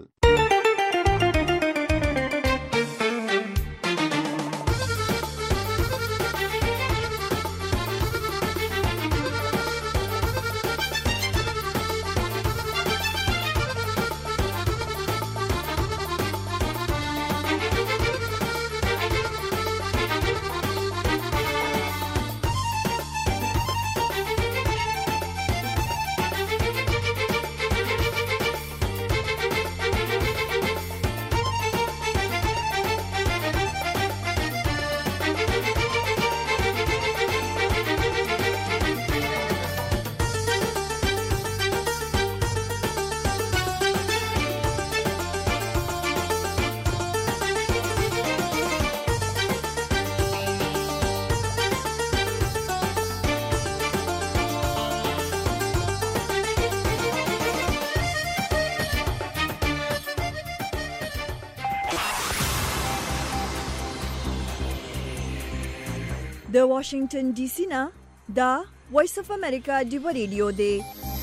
د واشنگټن ډي سي نه دا وایس اف امریکا ډیو ریډیو دی.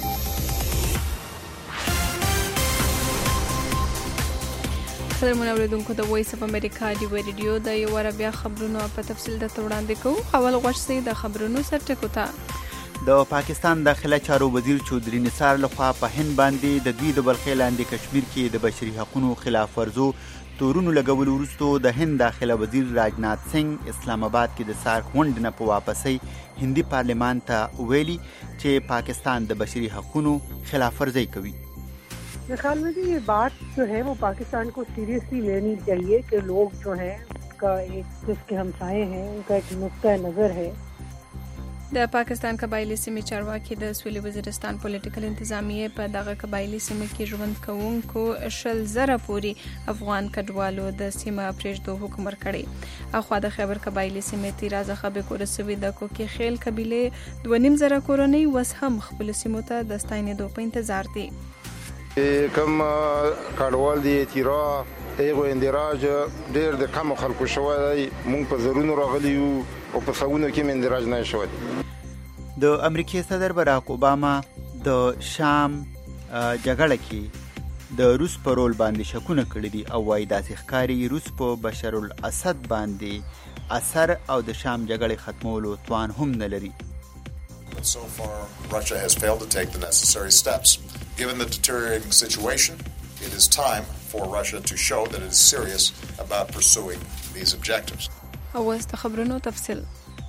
قدرمن اوریدونکو د وایس اف امریکا ډیو ریډیو د یو ور بیا خبرونو په تفصیل د وړاندې کوو. اول غوښتي د خبرونو سرټکو ته. د پاکستان داخله چارو وزیر چودري نثار لخوا په هند باندې د دوی د بلخې لاندې کشمیر کې د بشري حقوقو خلاف ورزو تورونو لګولو وروسته د هند داخله وزیر راجنات سنگ اسلام آباد کې د سارک غونډې نه په واپسۍ هندي پارلمان ته ویلي چې پاکستان د بشري حقوقو خلاف ورزي کوي. मेरे ख्याल में ये बात जो है वो पाकिस्तान को सीरियसली लेनी चाहिए कि लोग जो हैं उनका एक जिसके हमसाए हैं उनका एक नुक्ता नज़र है. د پاکستان قبایلی سیمې چارواکي د سویلي وزیرستان پولیټیکل انتظامیه په دغه قبایلی سیمه کې ژوند کوونکو 100,000 پوري افغان کډوالو د سیمه پرېږدو حکم ورکړی. اخوا د خیبر قبایلی سیمې تیرازه خبر کورسوي د کوکي خیل قبيله 2.5 کورنۍ وس هم خپل سیمو ته د ستاینېدو په انتظار دي. کوم کډوال دی تیرا ایغو اندراج ډیر د کم خلکو شوی دی. مونږ په زرونو راغلی یو او په ساونو کې اندراج نه شوی. د امریکای صدر باراک اوباما د شام جګړه کې د روس په رول باندې شکونه کړی دي او وايي داسې ښکاري روس په بشار الاسد باندې اثر او د شام جګړې ختمولو توان هم نه لري. But so far, Russia has failed to take the necessary steps. Given the deteriorating situation, it is time for Russia to show that it is serious about pursuing these objectives. اوس د خبرونو تفصیل.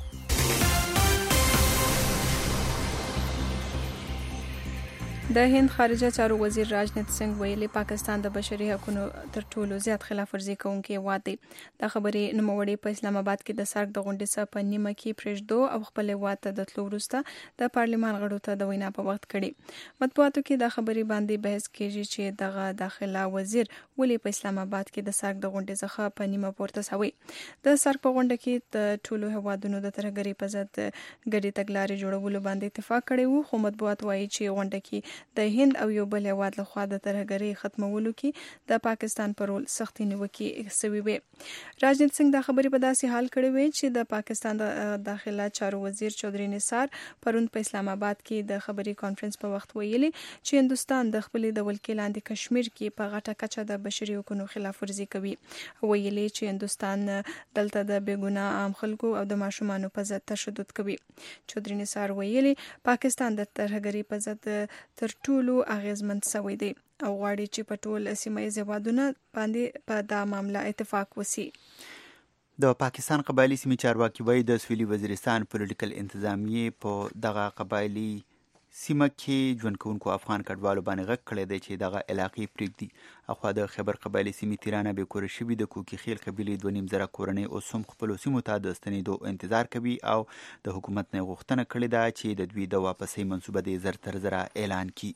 د هند خارجه چارو وزیر راجنات سنگ ویلي پاکستان د بشري حقوقو تر ټولو زیات خلاف ورزي کوونکی هیواد دی. د خبرې نوموړي په اسلام آباد کې د سارک د غونډې څخه په نیمه کې پرېږدو او خپل هیواد ته د تلو وروسته د پارلمان غړو ته د وینا په وخت کړي. مطبوعاتو کې د خبرې باندې بحث کېږي چې دغه داخله وزیر ولې په اسلام آباد کې د سارک د غونډې څخه په نیمه پورته شوی. د سارک په غونډه کې د ټولو هیوادونو د ترهګرۍ په ضد ګډې تګلارې جوړولو باندې اتفاق کړی وو، خو مطبوعات وایي چې غونډه کې د هند او یو بل هیواد لخوا د ترهګرۍ ختمولو کې د پاکستان پر رول سختي نیوکې سوي وي. راجنات سنگ دا خبرې په داسې حال کړې وي چې د پاکستان د داخله چارو وزیر چودري نثار پرون په اسلام آباد کې د خبري کانفرنس په وخت ویلي چې هندستان د خپل د ولکې لاندې کشمیر کې په غټه کچه د بشري حقوقو خلاف ورزي کوي. ویلي چې هندستان دلته د بیګناه عام خلکو او د ماشومانو په ضد تشدد کوي. چودري نثار ویلي پاکستان د ترهګرۍ په ضد تر ټولو اغیزمند شوی دی او غواړي چې په ټول سیمه ییز هیوادونو باندې په دا معاملې اتفاق وسی. د پاکستان قبایلی سیمې چارواکي وایي د سویلي وزیرستان پولیټیکل انتظامیه په دغه قبایلی سیمه کې ژوند کوونکو افغان کډوالو باندې غږ کړی دی چې دغه علاقې پرېږدي. اخوا د خیبر قبایلی سیمې تیرانه بې کوره شوي د کوکي خیل قبیلې 2.5 کورنۍ اوس هم خپلو سیمو ته د ستنېدو انتظار کوي او د حکومت نه غوښتنه کړې ده چې د دوی د واپسۍ منصوبه دې زر تر زره اعلان کړي.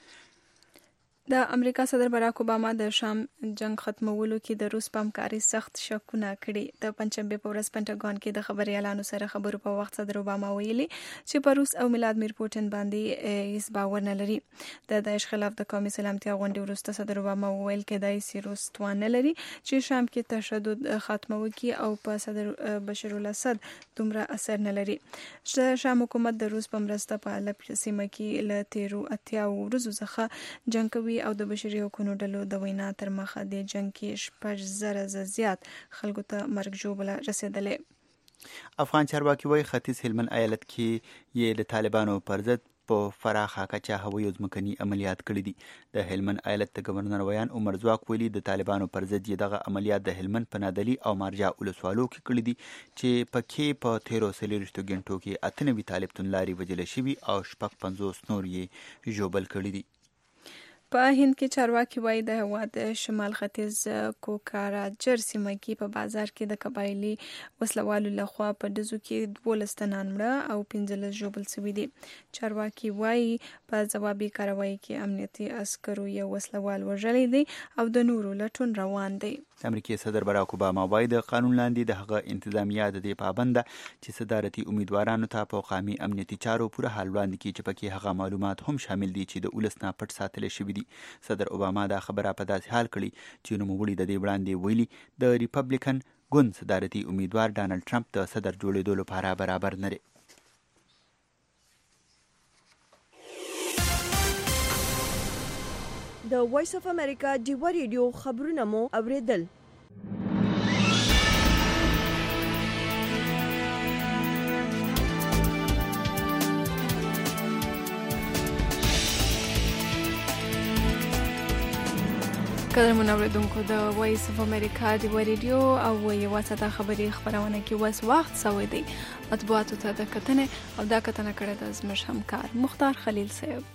د امریکا صدر باراک اوباما د شام جنگ ختمولو کې د روس په همکارۍ سخت شکونه کړي. د پنځشنبه په ورځ پنټاګون کې د خبري اعلان سره خبرو په وخت صدر اوباما ویلي چې په روس او ولادیمیر پوتین باندې هیڅ باور نه لري. د داعش خلاف د قومي سلامتیا غونډې وروسته صدر اوباما وویل کېدای شي روس توان نه لري چې شام کې تشدد ختمه وکړي او په صدر بشار الاسد دومره اثر نه لري. شام حکومت د روس په مرسته په الپ سیمه کې له 13 ورځو څخه جنگ کوي او د بشري حقوقو ډلو د وینا تر مخه د جنگ کې 6,000 زیات خلکو ته مرګ ژوبله رسیدلې. افغان چارواکي وایي ختیځ هلمند ایالت کې یې د طالبانو پر ضد په فراخه کچه هوایي ځمکني عملیات کړي دي. د هلمند ایالت د گورنر ویان عمر ځواک ویلي د طالبانو پر ضد یې دغه عملیات د هلمند په نادلي او مارجا ولسوالو کې کړي دي چې پکې په 13 غنټو کې 98 طالبتون لارې وجل شوي او 50 نور یې ژوبل کړي دي. په هند کې چارواکي وایي د هیواد شمال ختیځ کوکراجر سیمه کې په بازار کې د قبایلی وسلوالو لخوا په دزو کې 12 تنان مړه او 15 ژوبل شوي دي. چارواکي وایي په ځوابي کاروایی کې امنیتي عسکرو یو وسلوال وژلی دی او د نورو لټون روان دی. امریکای صدر باراک اوباما وایي د قانون لاندې د هغه انتظامیه د دې پابنده چې صدارتي امیدوارانو ته په قومي امنیتي چارو پوره حل وړاندې کړي چې پکې هغه معلومات هم شامل دي چې د ولس نه پټ ساتل شوي دي. صدر اوباما دا خبره په داسې حال کړي چې نوموړي د دې وړاندې ویلي د ریپبلیکن ګوند صدارتي امیدوار ډانلډ ټرمپ د صدر جوړېدو لپاره برابر نه دی. د وایس اف امریکا ډیوا ریډیو خبرونه مو اوریدل. قدرمن اوریدونکو د وایس اف امریکا د ریډیو او یو ساده خبري خبرونه کې وس وخت سوي دی مطبوعاتو ته د کتنې او دا کتنه کړې د زموږ همکار مختار خلیل صاحب.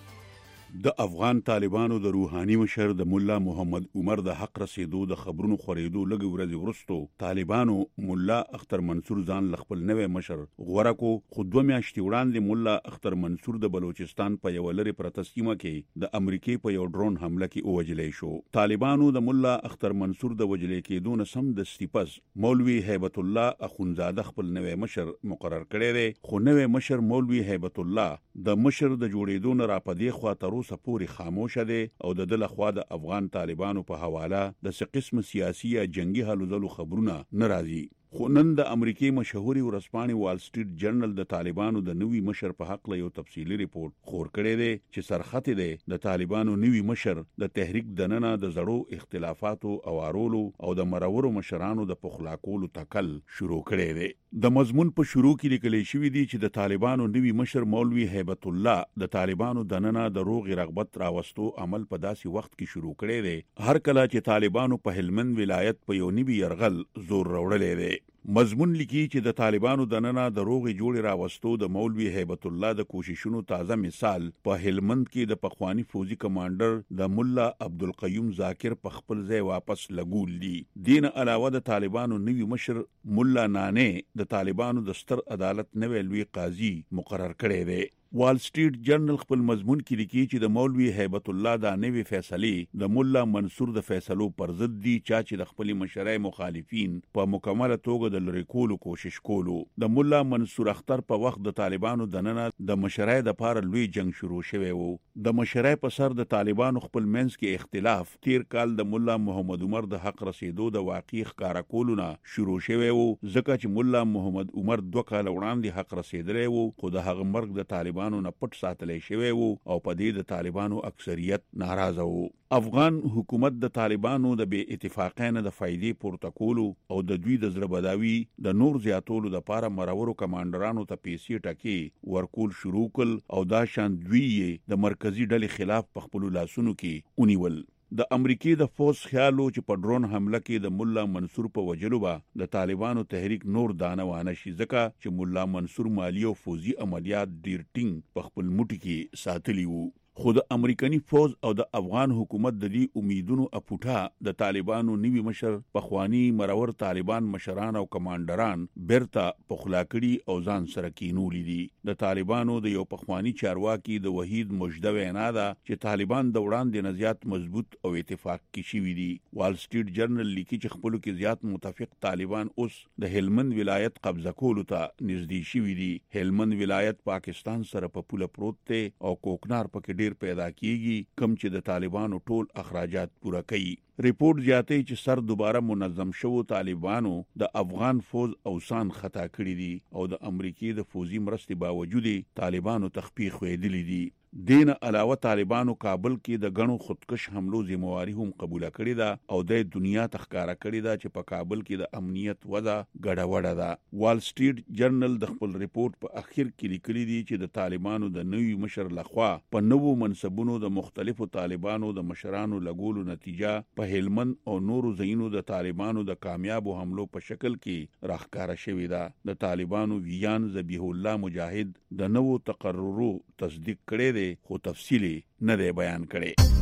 د افغان طالبانو د روحاني مشر د مولا محمد عمر د حق رسیدو د خبرونو خورېدو لږ ورځې وروسته طالبانو مولا اختر منصور ځان خپل نوې مشر غوړه کو. خو 2 میاشتې وړاندې مولا اختر منصور د بلوچستان په یو لري پرته سیمه کې د امریکای په یو ډرون حمله کې ووجلې شو. طالبانو د مولا اختر منصور د وجلې کېدو نه سم د استیپس مولوي هیبت الله اخونزاده خپل نوې مشر مقرر کړی دی. خو نوې مشر مولوي هیبت الله د مشر د جوړېدو نه راپدې خوا سپوري خاموشه دي او د لخوا د افغان طالبانو په حواله د څه قسم سیاسي یا جنگي هلو ځلو خبرونه ناراضي. خو نن د امریکای مشهوري ورځپاڼې وال سټریټ جرنل د طالبانو د نوي مشر په حق له یو تفصیلی ریپورت خور کړی دی چې سرخط دی د طالبانو نوي مشر د تحریک دننه د زړو اختلافاتو اوارولو او د مرورو مشرانو د پخلاکولو تکل شروع کړی دی. د مضمون په شروع کې لیکل شوی دی چې د طالبانو نوي مشر مولوي هیبت الله د طالبانو دننه د روغ رغبت راوستو عمل په داسې وخت کې شروع کړی دی هر کله چې طالبانو په هلمند ولایت په یو نوي يرغل زور راوړلی دی. مضمون لیکي چې د طالبانو دننه د روغې جوړې راوستو د مولوي هیبت الله د کوششونو تازه مثال په هلمند کې د پخوانی فوزي کمانډر د مولا عبدالقیوم ذاکر په خپل ځای واپس لګول دي. دین علاوه د طالبانو نوي مشر مولا نانه د طالبانو د ستر عدالت نوې لوی قاضي مقرر کړی دی. وال سټریټ جرنل خپل مضمون کې لیکي چې د مولوي هیبت الله د نوې فیصلې د مولا منصور د فیصلو پر ضد دي چې د خپل مشرای مخالفین په مکمله توګه د لری کولو کوشش کولو. د مولا منصور اختر په وخت د طالبانو دننه د مشرای د پاره لوی جنگ شروع شوی وو. د مشرای په سر د طالبانو خپل منځ کې اختلاف تیر کال د مولا محمد عمر د حق رسیدو د واقع ښکارا کولونه شروع شوی وو ځکه چې مولا محمد عمر 2 کال وړاندې حق رسیدلی وو خو د هغه مرګ د طالبانو نه پټ ساتلې شوی وو او په دې د طالبانو اکثریت ناراضه وو. افغان حکومت د طالبانو د بې اتفاقینه د فائدې پورته کولو او د دوی د زړبداوي د نور زیاتولو د پاره مرورو کمانډرانو ته پیسې ټکی ورکول شروع کړ او دا شان دوی د مرکزی ډلې خلاف په خپل لاسونو کې ونیول. د امریکای د فوز خیالو چې په ډرون حمله کې د مولا منصور په وجلو به د طالبانو تحریک نور دانه وانه شي ځکه چې مولا منصور مالی او فوزي عملیات ډیر ټینګ په خپل موټي کې ساتلی وو. خو د امریکایي فوز او د افغان حکومت د دې امیدونو اپوټا د طالبانو نوي مشر پخوانی مرور طالبان مشران او کمانډران برتا پخلا کړي او ځان سره کینولې دي. د طالبانو د یو پخوانی چارواکي د وحید مجده وینا ده چې طالبان د وړاندې نه زیات مضبوط او اتفاق کې شوي دي. وال سټریټ جرنل لیکي چې خپل کې زیات متفق طالبان اوس د هلمند ولایت قبضه کولو ته نږدې شوي دي. هلمند ولایت پاکستان سره په پوله پروت دی او کوکنار پکې ډیر پیدا کیږي کم چې د طالبانو ټول اخراجات پوره کوي. ریپورت زیاتوي چې سر دوباره منظم شوو طالبانو د افغان فوز اوسان خطا کړی دي او د امریکای د فوزي مرستې باوجود طالبانو تخفیف ویلي دي. دین علاوه طالبانو کابل کې د غنو خودکش حملو ذمہواری هم قبول کړی ده او د دنیا تخکارا کړی ده چې په کابل کې د امنیت وضع ګډوډه ده. وال سټریټ جرنل د خپل ریپورت په اخر کې لیکلی دی چې د طالبانو د نوي مشر لخوا په نوو منصبونو د مختلفو طالبانو د مشرانو لګولو نتیجه په هلمند او نورو ځایونو د طالبانو د کامیابو حملو په شکل کې راخکاره شوې ده. د طالبانو ویان ذبیح الله مجاهد د نوو تقررو تصدیق کړي خو تفصیلی نه دی بیان کړي.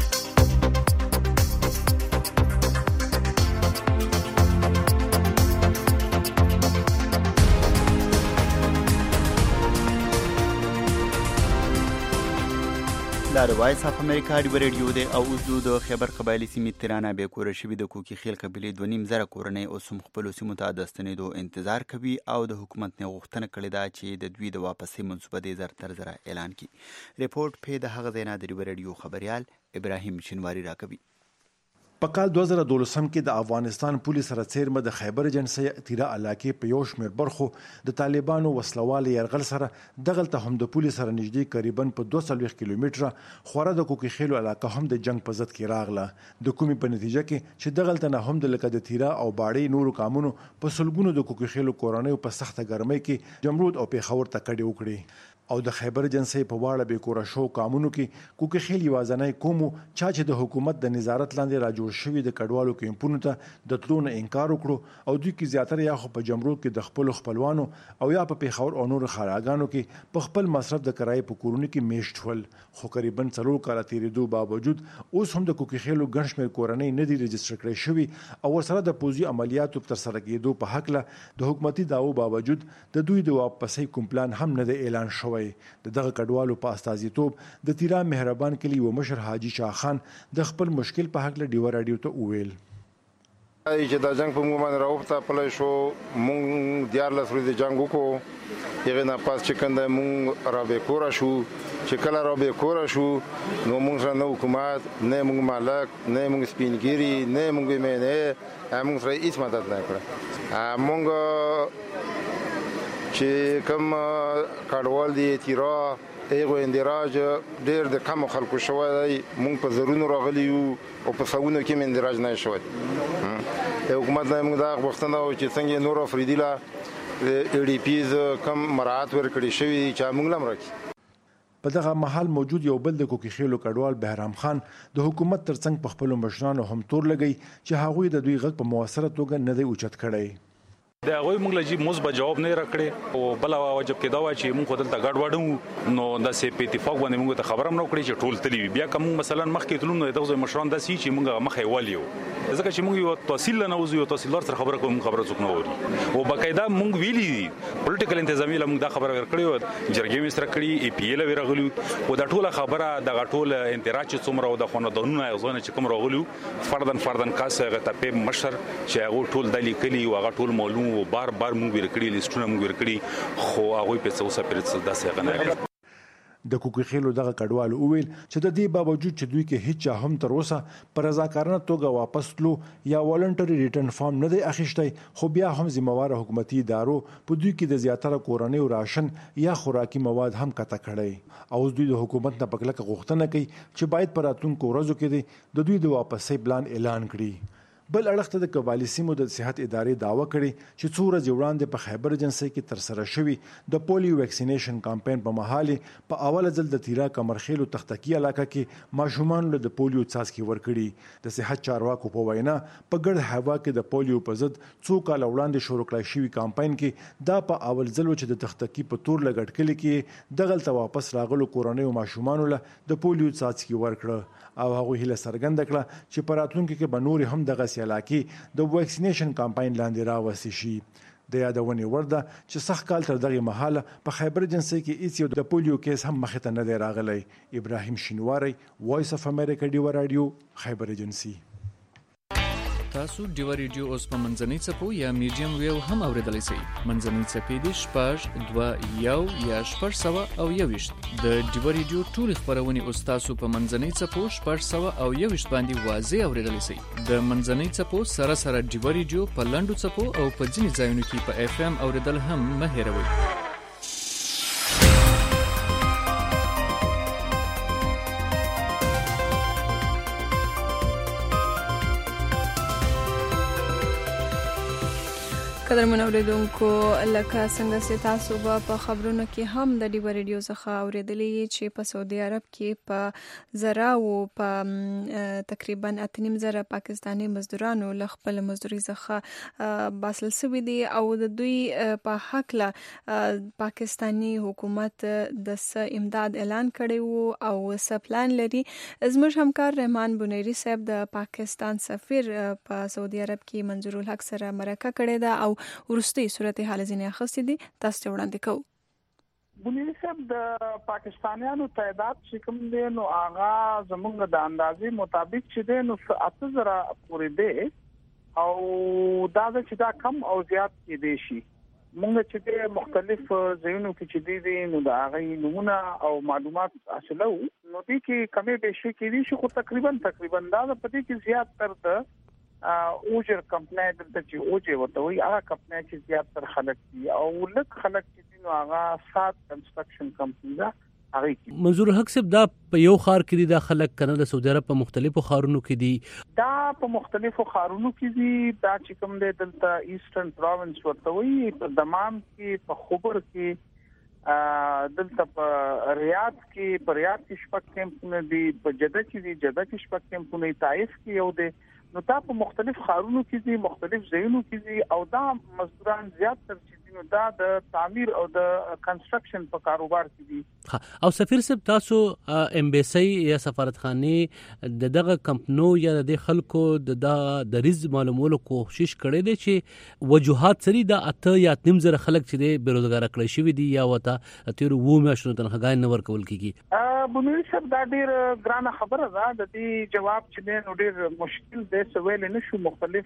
دا د وایس اف امریکا ډیوا ریډیو دی او اوس د خیبر قبایلي سیمې ترانه به کور شوی د کوکی خیل قبیلې 2.5 زره کورنۍ اوس هم خپل سیمو ته د ستنېدو انتظار کوي او د حکومت نه غوښتنه کړې ده چې د دوی د واپسې منصوبه د زر تر زره اعلان کړي. ریپورت په د هغه ځای نه د ډیوا ریډیو خبريال ابراهیم شینواری راکوي. په کال 2012 کې د افغانستان پولیس سره څیرمه د خیبر جنسي تیرا علاقې په یو شمېر برخو د طالبانو وسلوال يرغل سره دغلته هم د پولیس سره نږدې قریبا په 240 کیلومتره خوره د کوکي خیلو علاقه هم د جنگ په ضد کې راغله د کومي په نتیجه کې چې دغلته نه هم د لکه د تیرا او باړې نورو کامونو په سلګونو د کوکي خیلو کورنۍ په سخته ګرمۍ کې جمرود او پیښور ته کډې وکړي او د خیبر جنسي په واړه به کور شو کامونو کې کوکي خیل یوازنۍ کومو چې د حکومت د نظارت لاندې را جوړ شوی د کډوالو کیمپونو ته د تلونو انکار وکړو او دوی کې زیاتره یا خو په جمرود کې د خپلوانو او یا په پیښور او نور خاراګانو کې په خپل مصرف د کرای په کورونو کې میشت ول خو قریبا 4 کال تیریدو باوجود اوس هم د کوکي خیلو ګڼ شمېر کورنۍ نه دي رجسټر کړې شوی او ورسره د پوزي عملیاتو تر سره کېدو په حق له د حکومتي داو باوجود د دوی د واپسې کوم پلان هم نه دی اعلان شوی دغه کډوالو په استازیتوب د تیرا مهربان کلی و مشر حاجی شاه خان د خپل مشکل په حق له ډیو رادیو ته وویل چې دا جنگ په موږ باندې راوپتا پلای شو مونږ دیار لسري د جنگ وکړو یغه نه پاس چې کنده مونږ را به کورا شو چې کله را به کورا شو نو مونږ سره نو حکومت نه مونږ مالک نه مونږ سپینګيري نه مونږ مینه مونږ سره هیڅ مدد نه کړ مونږ چې کوم کډوال دي تیرا ایغو اندراج ډېر د کم خلکو شوی دی مونږ په زرونو راغلی یو او په ساونو کې اندراج نه شوی حکومت نه موږ دا غوښتنه او چې څنګه نور افریدیلا ای ډی پیز کم مراعات ورکړي شوی چې موږ لمرک په دغه محل موجود یو بل د کوکي خیلو کډوال بهرام خان د حکومت ترڅنګ په خپل مشرانو هم تور لګی چې هغوی د دوی غږ په موثره توګه نه دی اوچت کړی دا غوي موږ لږی مثبت جواب نه راکړي او بل واجب کې دا و چې موږ دلته ګډ وډو نو د سي پی اتفاق باندې موږ ته خبرم نو کړی چې ټول تلی بیا کوم مثلا مخکې تلون نو دغه مشران د سي چې موږ مخې والیو ځکه چې موږ یو تحصیل نه وځو یو تحصیلدار سره خبره کوم خبره څوک نه ووري او باقاعده موږ ویلي پولیټیکل انتظامی موږ دا خبره ورکړی جرګې مې سره کړی ای پی ال ورغلی او دا ټول خبره د ټول انتراج څومره او د خاندانونو غوښنه چې کوم راغلی فردن کاسه غته مشر چې هغه ټول د لیکلي او هغه ټول معلوم او بار موږ ورکړي لیستونه موږ ورکړي خو هغه په څه اوسه پرڅ داسې غنه د کوکي خیلو دغه کډوال وویل چې د دې باوجود چې دوی کې هیڅ هم تر اوسه پر رضاکارانه توګه واپس تلو یا والنټري ریټرن فارم نه دی اخیستی خو بیا هم ذمہوار حکومتي ادارو په دوی کې د زیاتره کورنۍ او راشن یا خوراکي مواد هم کته کړي او دوی د حکومت نه پکلک غوښتنه کوي چې باید پر راتلونکو ورځو کې د دوی د واپسې پلان اعلان کړي بل اړخته د قبایلی سیمو د صحت ادارې داوا کړې چې څو ورځې وړاندې په خیبر جنسي کې تر سره شوی د پولیو ویکسینیشن کمپاین په محاله په اوله ځل د تیرا کمرخیلو تختکی علاقه کې ماشومان له د پولیو څاڅکي ورکړي د صحت چارواکو په وینا په ګډ هوا کې د پولیو په ضد څو کال وړاندې شروع کړی شوی کمپاین کې دا په اول ځل چې د تختکی په تور لګټکل کې دغلته واپس راغلو کورنۍ او ماشومان له د پولیو څاڅکي ورکړه او هغه هله سرګند کړه چې پراتونکو کې بنوري هم دغه علاقې د ویکسینیشن کمپاین لاندې راوستي شي د یادونې ورده چې سخت کال تر دغه مهاله په خیبر جنسي کې هیڅ یو د پولیو کیس هم مخ ته نه دی راغلی ابراهیم شینواری وایس اف امریکا ډیو رادیو خیبر جنسي تاسو ډیو رادیو اوس په منځنۍ څپو یا میډیم ویو هم اوریدلای شئ منځنۍ څپې د 2 یا 421 د ډیو رادیو ټول خبرونه اوس تاسو په منځنۍ څپو 421 باندې واضح اوریدلای شئ د منځنۍ څپو سره ډیو رادیو په لاندو څپو او په ځینې ځایونو کې په اف ام اوریدل هم مه هیروئ قدرمن اوریدونکو لکه څنګه چې تاسو په خبرونو کې هم د ډیو رادیو څخه اوریدلې چې په سعودي عرب کې په زراو په تقریبا 8.5 پاکستانی مزدورانو ل خپل مزدوري څخه باسل سوي دي او د دوی په حق له پاکستانی حکومت د امداد اعلان کړی وو او سپلان لري زموږ همکار رحمان بنيري صاحب د پاکستان سفیر په سعودي عرب کې منظور الحق سره مرکه کړې ده او ورستي صورتحال ځینې اخستې دي تاسو وړاندې کوو بنيري صاحب د پاکستانیانو تعداد چې کوم دی نو هغه زموږ د اندازې مطابق چې دی نو 8000 پورې دی او دا چې دا کم او زیات کې دی شي موږ چې د مختلف ځایونو کې چې دي نو د هغه نمونه او معلومات حاصلو نو دي کې کمی بیشي کې دي چې خو تقریبا دا په دې کې زیات تر د اوجر کمپنی دلته چې اوجه وته وي هغه کمپنی چې زیات تر خلک دي او لږ خلک چې نو هغه سات کنستراکشن کمپنی ده. منظور الحق صاحب دا په یو خار کې دي دا خلک کنه د سعودي عرب په مختلفو خارونو کې دي دا په مختلفو خارونو کې دي دا چې کوم دی دلته ایسټرن پروینس ورته وي په دمام کې په خبر کې دلته په ریاض کې شپږ کیمپونه دي په جده کې شپږ کیمپونه طائف کې یو دی نو دا په مختلف خارونو کې دي مختلف ځایونو کې دي او دا مزدوران زیات تر نو دا د تعمیر او د کنستراکشن په کاروبار کې دي او سفیر صاحب تاسو امبیسي یا سفارتخانه دغه کمپنو یا د خلکو د ریز معلومولو کوشش کړي دي چې وجوهات سری دا اته یا 3 خلک چې د بیروزګار کړی شوی دي یا وته تیر وو میاشتو تنخواهګان نه ورکول کیږي بنوي صاحب دا ډیر ګرانه خبره ده د دې جواب چې نو ډیر مشکل دی سوال نه شو مختلف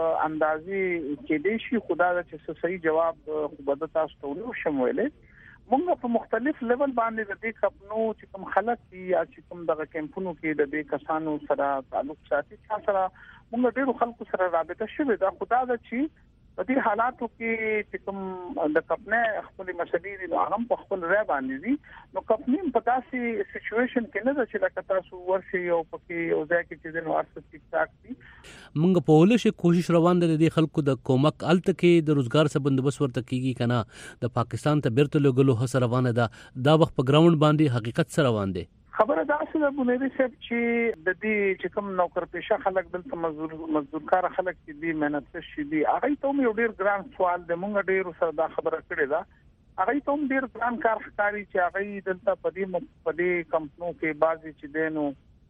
اندازې کې دي شي خدا چې صحیح جواب خو بده تاسو ته نو شمولې موږ په مختلف لیول باندې د دې کمپنو چې کوم خلک دي یا چې کوم دغه کمپنو کې د دې کسانو سره تعلق ساتي سره موږ ډیرو خلکو سره رابطه شوه دا خدا د چې په دې حالاتو کې چې کوم د کمپنی خپل مسلې دي نو هغه په خپل رای باندې دي نو کمپنی په داسې سچويشن کې نه ده چې لکه تاسو ورشي او پکې او ځکه چې نو ارڅ ټیک ټاک دي موږ په ولې کوشش روان دي د خلکو د کومک الته کې د روزګار څخه بندوبست ورته کیږي کنه د پاکستان ته بیرته لګلو هڅه روانه ده دا وخت په ګراوند باندې حقیقت سره روان دي خبره دا څه ده بنيري صاحب چې د دې چې کوم نوکر پیشه خلک دلته مزدور کار خلک چې دي مهنت شي دي هغه ته یو ډیر ګران سوال دی مونږ ډیر سره دا خبره کړې ده هغه ته ډیر ګران کار ښکاري چې هغه دلته په دې کمپنو کې بازي چې دینو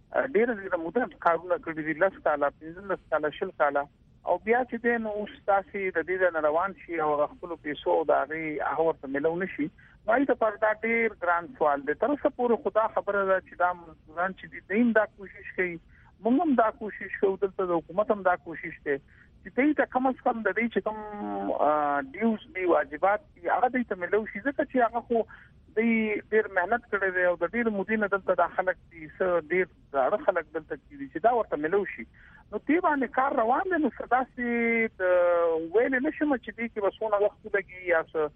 ډیر موده کارونه کړی دي 10 کاله 15 کاله 20 کاله او بیا چې دینو استاسي د دې نه روان شي او خپل پیسو دا غي هغه ته ملو نشي وای ته پر دا ډیر ګران سوال دی تر څو پورې خدا خبره ده چې دا مزدوران چې دین دا کوشش کوي موږ هم دا کوشش کوو دلته د حکومت هم دا کوشش کوي چې دې ته کم از کم د دې چې کوم ډیوز دی واجبات دي هغه دې ته ملو شي ځکه چې هغه خو دې ډیر مهنت کړی دی او د ډیر مدینه دلته د خلک دي څه ډیر ډېر خلک دلته کیږي چې دا ورته ملو شي نو دې باندې کار روان دی نو صداسي د ویل نشم چې دې کې وسونه وخت لګي یا څه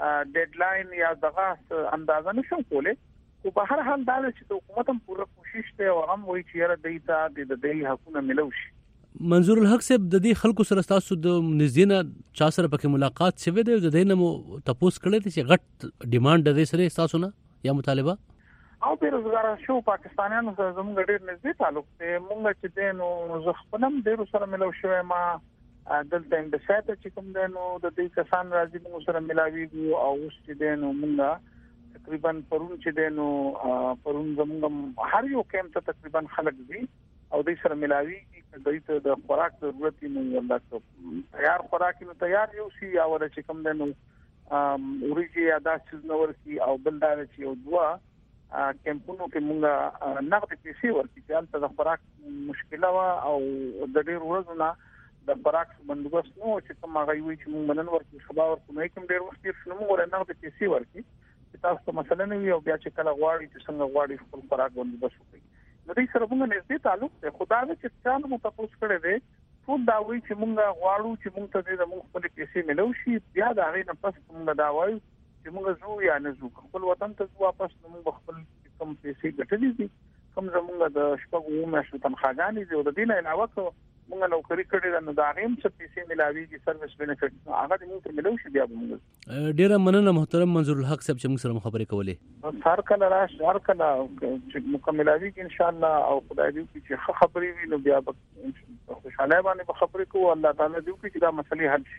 ډیډلاین یا دغه اندازه نشم کوله خو په هر حال دا چې د حکومت هم پوره کوشش کوي او هم وایي چې دیتا د دې حقونه ملو شي منظور الحق صاحب د دې خلکو سره تاسو د نزدینه چا سره پکې ملاقات شوه دی د دې نو تاسو کړی چې غټ ډیماند د سره تاسو نه یا مطالبه او بیروزګار شو پاکستانیانو سره زموږ ډېر نږدې تعلق دی موږ چې دینو زخپنم ډېر سره ملو شوه ما دلته اندساته چې کوم دینو د دې کسان راځي موږ سره ملاوي او اوس چې دینو موږ تقریبا پرون چې دینو پرون زموږ هر یو کېم ته تقریبا خلک دي او دې سره ملاوي د د خوراک ضرورت نو ولته تیار خوراک نو تیار یو شي او چې کوم دینو وريږي ادا چې نو ورسي او بلدار چې یو دوا کمپونو کې موږ نقد پیسې ورکړي چې تل د خوراک مشکله وا او د ډېر ورځې نه د خوراک بندوبست نو چې کوم هغه وی چې موږ منن ورکړو خبر ورکړو نه کوم ډېر وخت یې موږ ورنه د پیسې ورکړي چې تاسو مثلا نه وي او بیا چې کله غواړي چې څنګه غواړي خپل خوراک بندوبست وکړي نو دې سره موږ نږدې تعلق دی خدای دې چې څنګه مو تاسو کړی دی ټول دا وی چې موږ غواړو چې موږ ته دې موږ خپل پیسې ملو شي بیا دا غي نه پس موږ دا وایو چې موږ زو یا نه زو خپل وطن ته واپس موږ خپل کوم پیسې ګټلې دي کوم زموږ د شپږو میاشتو تنخواهګانې دي او د دې نه علاوه موږ نوکری کړې ده نو دا غیم څه پیسې ملاويږي سرویس بینیفټ هغه دې موږ ته ملو شي بیا موږ ډیره مننه محترم منظور الحق صاحب چې موږ سره خبرې کولې هر کله راشه هر کله چې مکملاويږي ان شاء الله او خدای دې چې خبرې وي نو بیا خوشاله باندې خبرې کوو الله تعالی دې چې دا مسلې حل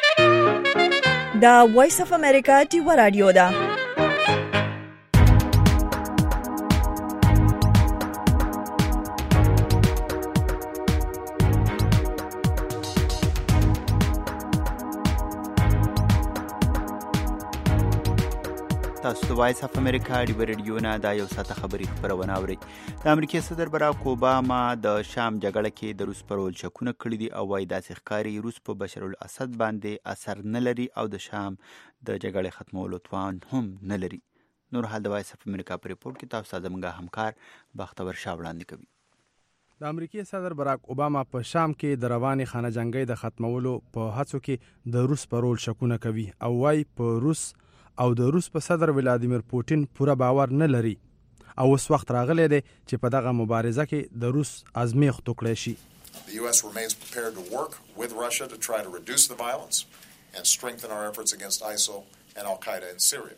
شي دا وایس اف امریکا ټي رادیو دا تاسو د وایس اف امریکا ډیو ریډیو نه دا یو ساعت خبري خبرونه اورئ. د امریکای صدر براک اوباما د شام جګړه کې د روس پر ول شکونه کړی دي او وايي داسې ښکاري روس په بشر الاسد باندې اثر نه لري او د شام د جګړې ختمولو توان هم نه لري. نور حال د وایس اف امریکا په ریپورت کې تاسو زموږ همکار بختور شاه وړاندې کوي. د امریکای صدر براک اوباما په شام کې د رواني خانه جنگي د ختمولو په هڅو کې د روس پر ول شکونه کوي او وايي په روس او د روس په صدر ولادیمیر پوتین پوره باور نه لري او اوس وخت راغلی دی چې په دغه مبارزه کې د روس ازمیښت وکړی شي. The US remains prepared to work with Russia to try to reduce the violence and strengthen our efforts against ISIL and Al-Qaeda in Syria.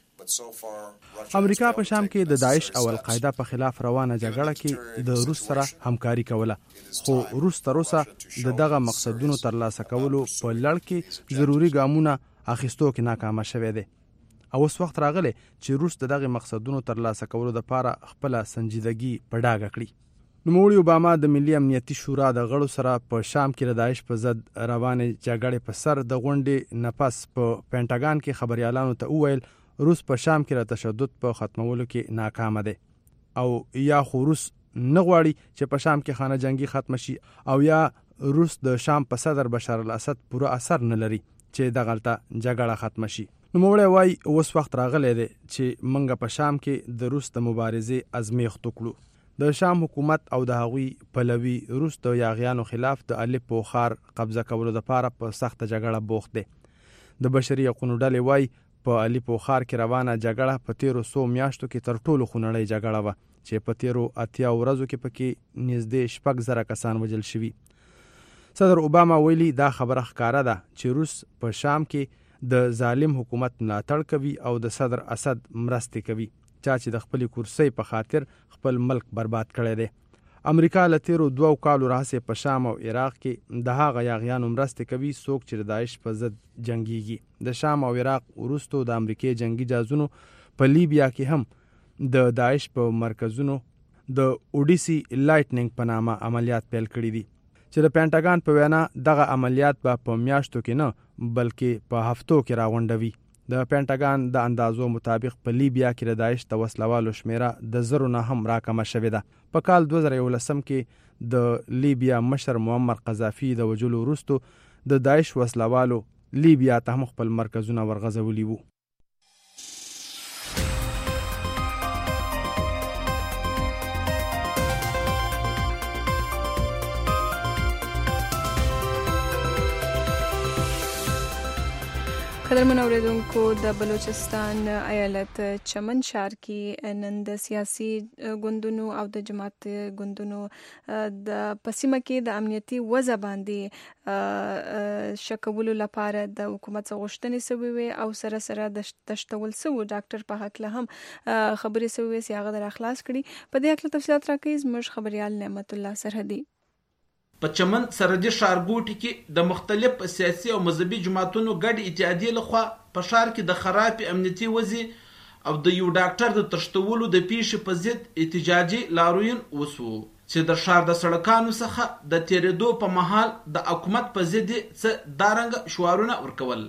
امریکا په شام کې د داعش او القاعده په خلاف روانه جګړه کې د روس سره همکاري کوله خو روس تر اوسه د دغه مقصدونو ترلاسه کولو په لړ کې ضروري ګامونه اخیستو کې ناکامه شوه دی او اوس وخت راغلی چې روس دغه مقصدونو ترلاسه کولو لپاره خپل سنجیدګي په ډاګه کړي. نوموړي اوباما د ملي امنیتي شورا د غړو سره په شام کې د داعش په ضد روانه جګړې په سر د غونډې نفس په پینټاګان کې خبريالانو ته وویل روس په شام کې را تشدد په ختمولو کې ناکام دي او یا خو روس نه غواړي چې په شام کې خانه جنگي ختم شي او یا روس د شام په صدر بشار الاسد پوره اثر نه لري چې دغلطه جګړه ختم شي. نوموړی وایي اوس وخت راغلی دی چې منګه په شام کې د روس د مبارزې ازمیښت وکړو. د شام حکومت او د هغوی پلوي روس د یاغیانو خلاف د الیپو ښار قبضه کولو لپاره په سخت جګړه بوخت دی. د بشري حقوقو ډلې وایي په الیپو ښار کې روانه جګړه په 1300 میاشتو کې تر ټولو خونړۍ جګړه وه چې په 80 ورځو کې پکې نږدې 6,000 کسان وژل شوي. صدر اوباما ویلي دا خبره ښکاره ده چې روس په شام کې د ظالم حکومت ملاتړ کوي او د صدر اسد مرستې کوي چې د خپل کرسۍ په خاطر خپل ملک برباد کړی دی. امریکا له 2 کالو راهیسې په شام او عراق کې د هغه یاغیانو مرستې کوي څوک چې د داعش په ضد جنگيږي. د شام او عراق وروسته د امریکای جنگي جهازونو په لیبیا کې هم د داعش په مرکزونو د اوډیسي لایټنینګ په نامه عملیات پیل کړي دي چې د پینټاګان په وینا دغه عملیات په میاشتو کې نه بلکې په هفتو کې راغونډوي. د پینټاګان د اندازو مطابق په لیبیا کې د داعش د وسلوالو شمیره د زرو نه هم راکمه شوې ده. په کال 2011 کې د لیبیا مشر معمر قذافي د وجلو وروسته د داعش وسلوالو لیبیا ته هم خپل مرکزونه ورغځولي وو. قدرمن اوریدونکو د بلوچستان ایالت چمن ښار کې نن د سیاسي ګوندونو او د جماعت ګوندونو د پسیمه کې د امنیتي وضع باندې شکولو لپاره د حکومت څخه غوښتنې شوې او سره د تشتول سو ډاکټر په حق له هم خبرې شوې چې هغه در اخلاص کړي. په دې اړه تفصیلات راکړي زموږ خبريال نعمت الله سرحدي. په چمن سرحدي ښارګوټي کې د مختلف سیاسي او مذهبي جماعتونو ګډ اتحادیې لخوا په ښار کې د خراب امنیتي وضع او د یو ډاکټر د تشتولو د پیښې په ضد احتجاجي لاروین وسو چې د ښار د سړکانو څخه د تیرېدو په مهال د حکومت په ضد څه دارنګه شعارونه ورکول.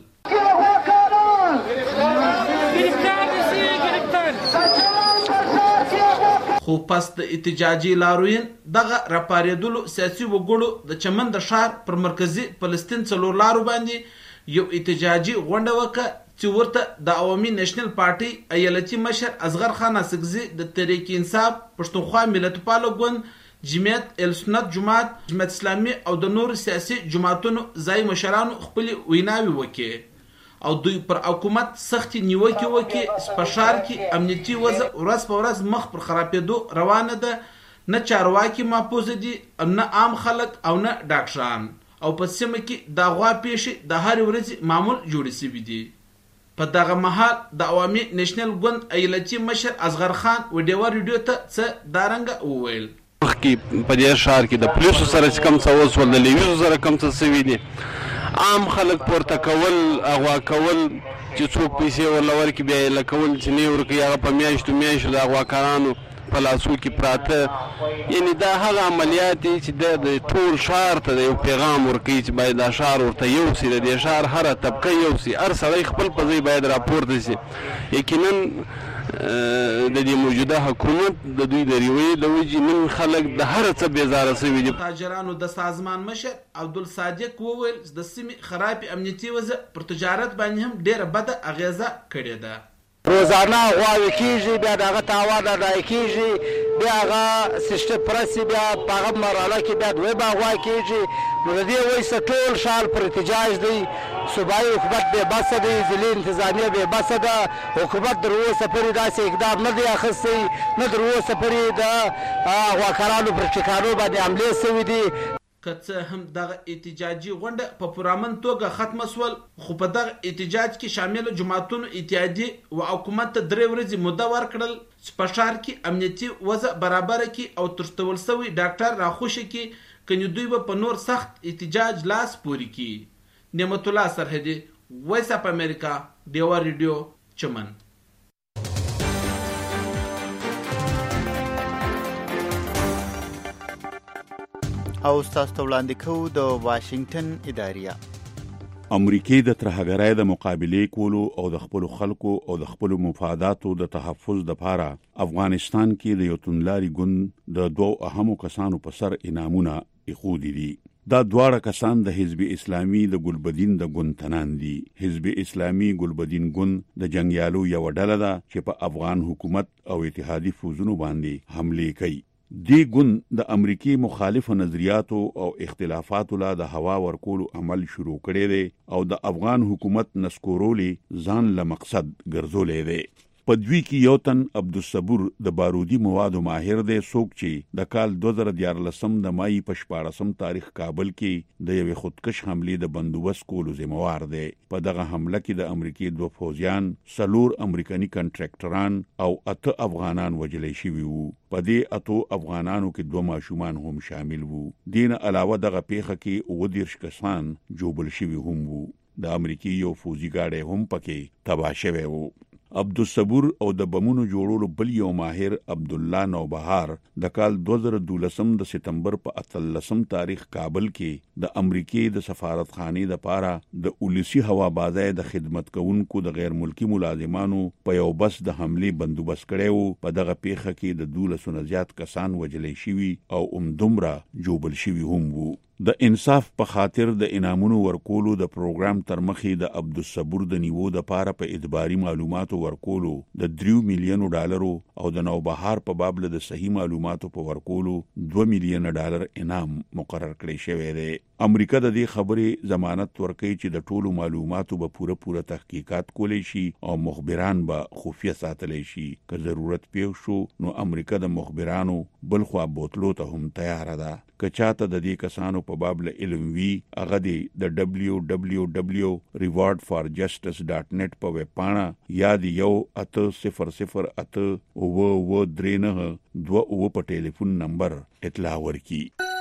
خو پس د احتجاجي لاروین دغه راپارېدلو سیاسي وګړو د چمن د ښار پر مرکزي فلسطین څلور لارو باندې یو احتجاجي غونډه وکړه چې ورته د عوامي نیشنل پارټي ایالتي مشر اصغر خان اڅکزي د تحریک انصاف پښتونخوا ملتپاله ګوند جمعیت السنت جماعت جمعیت اسلامي او د نور سیاسي جماعتونو ځای مشرانو خپل ویناوي وکړي او دوی پر حکومت سختي نیوکه وکړي. په ښار کې امنیتي وضع ورځ په ورځ مخ پر خرابېدو روانه ده. نه چارواکي محفوظ دي نه عام خلک او نه ډاکټران او په سیمه کې د غوا پیښې د هر ورځې معمول جوړې شوي دي. په دغه مهال د عوامي نیشنل ګوند ایالتي مشر اصغر خان وډیو ریډیو ته څه دارنګه وویل. مخکې په دې ښار کې د پولیسو سره چې کم څه وسول د لیویزو سره کم څه شوي دي عام خلک پورته کول اغوا کول چې څوک پیسې ورله ورکړي بیا یې لکول چې نه ورکوي هغه په میاشتو د اغواکارانو په لاسو کې پراته. یعنی دا هغه عملیات دي چې د ټول ښار ته د یو پیغام ورکوي چې باید دا ښار ورته یوسي، د دې ښار هره طبقه یوسي، هر سړی خپل په ځای باید راپورته شي. یقینا د دې موجوده حکومت د دوی د رویې د وجې نن خلک د هر څه بیزاره شوي دي. تاجرانو د سازمان مشر عبدالصادق وویل د سیمې خراب امنیتي وضع پر تجارت باندې هم ډیره بده اغیزه کړې ده. روزانه غواوې کېږي، بیا د هغه تاوان ادای کېږي، بیا هغه سیسټم پرسي، بیا په هغه مرحله کې بیا دویمه غوا کېږي. نو د دې وجې ټول ښار پر احتجاج دی. صوبایي حکومت بې بسه دی، ضلعي انتظامیه بې بسه ده. حکومت تر اوسه پورې داسې اقدام نه دی اخیستی، نه تر اوسه پورې د غواکرانو پر ټیکانو باندې حملې شوي دي. که څه هم دغه احتجاجي غونډه په پرامن توګه ختمه سول، خو په دغه احتجاج کې شامل جماعتونو اتحادیې و حکومت ته 3 ورځې موده ورکړل چې په ښار کې امنیتي وضع برابره کړي او ترتول شوی ډاکټر راخوشي کړي، کنې دوی به په نور سخت احتجاج لاس پورې کړي. نعمت الله سرحدي، وایس اف امریکا، ډیوا ریډیو، چمن. او تاسو ته وړاندې کوو د واشنگټن اداریه. امریکای د ترهګرۍ د مقابلې کولو او د خپل خلکو او د خپل مفاداتو د تحفظ لپاره افغانستان کې د یو توندلاري ګوند د 2 اهمو کسانو په سر انعامونه ایښودي دي. دا دواړه کسان د حزب اسلامي د ګلبدین د ګوند تنان دي. حزب اسلامي ګلبدین ګوند د جنگیالو یو ډله ده چې په افغان حکومت او اتحادی فوجونو باندې حمله کوي. دی ګوند د امریکای مخالف نظریاتو او اختلافاتو لا د هوا ورکولو عمل شروع کړی دی او د افغان حکومت نسکورولي ځان له مقصد ګرځولې دی. په دوی کې یو تن عبدالصبور د بارودي موادو ماهر دی، څوک چې د کال 2014 د مای په 14 تاریخ کابل کې د یوې خودکش حملې د بندوبست کولو ذمہوار دی. په دغه حمله کې د امریکای 2 فوجیان، 4 امریکایي کنټراکټران او 8 افغانان وژل شوي وو. په دې 8 افغانانو کې 2 ماشومان هم شامل وو. دین علاوه دغه پیښه کې 29 کسان جوبل شوي هم وو. د امریکای یو فوجي ګاډی هم پکې تباه شوی وو. عبدالصبور او د بمونو جوړولو بل یو ماهر عبدالله نوبهار د کال 2012 د سپتمبر په 18 تاریخ کابل کې د امریکای د سفارتخانې لپاره د اولسی هوابازۍ د خدمت کوونکو د غیر ملکی ملازمانو په یو بس د حملې بندوبست کړو. په دغه پیښه کې د 12 نه زیات کسان وژل شوي او دومره جوبل شوي هم وو. د انصاف په خاطر د انعامونو ورکولو د پروګرام تر مخې د عبدالصبور د نیوو د پاره په اعتباري معلوماتو ورکولو د 3 میلیون ډالرو او د نوبهار په بابل د صحیح معلوماتو په ورکولو 2 میلیون ډالر انعام مقرر کړی شوی دی. امریکا د دې خبرې ضمانت ورکوي چې د ټولو معلوماتو به پوره تحقیقات کولی شي او مخبران به خفیه ساتلی شي. که ضرورت پیښ شو نو امریکا د مخبرانو بل خوا بوتلو ته هم تیار ده. که چاته د دې کسانو په باب له علم وی، هغه د www.rewardforjustice.net په ویب پاڼه یا د 1-800-899-2 په ټلیفون نمبر اطلاع ورکړي.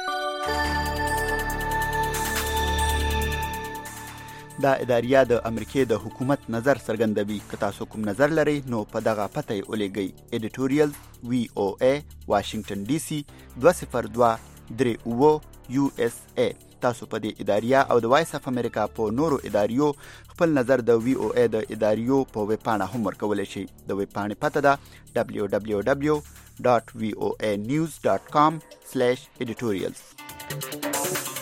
دا اداریه د امریکای د حکومت نظر څرګندوي. که تاسو کوم نظر لرئ نو په دغه پته یې ولیږئ. ایډیټوریال VOA واشنگټن DC 202-30 USA. تاسو په دې اداریه او د وایس اف امریکا په نورو اداریو خپل نظر د VOA د اداریو په ویب پاڼه هم ورکولی شئ. د ویب پاڼې پته ده www.voanews.com/editorials.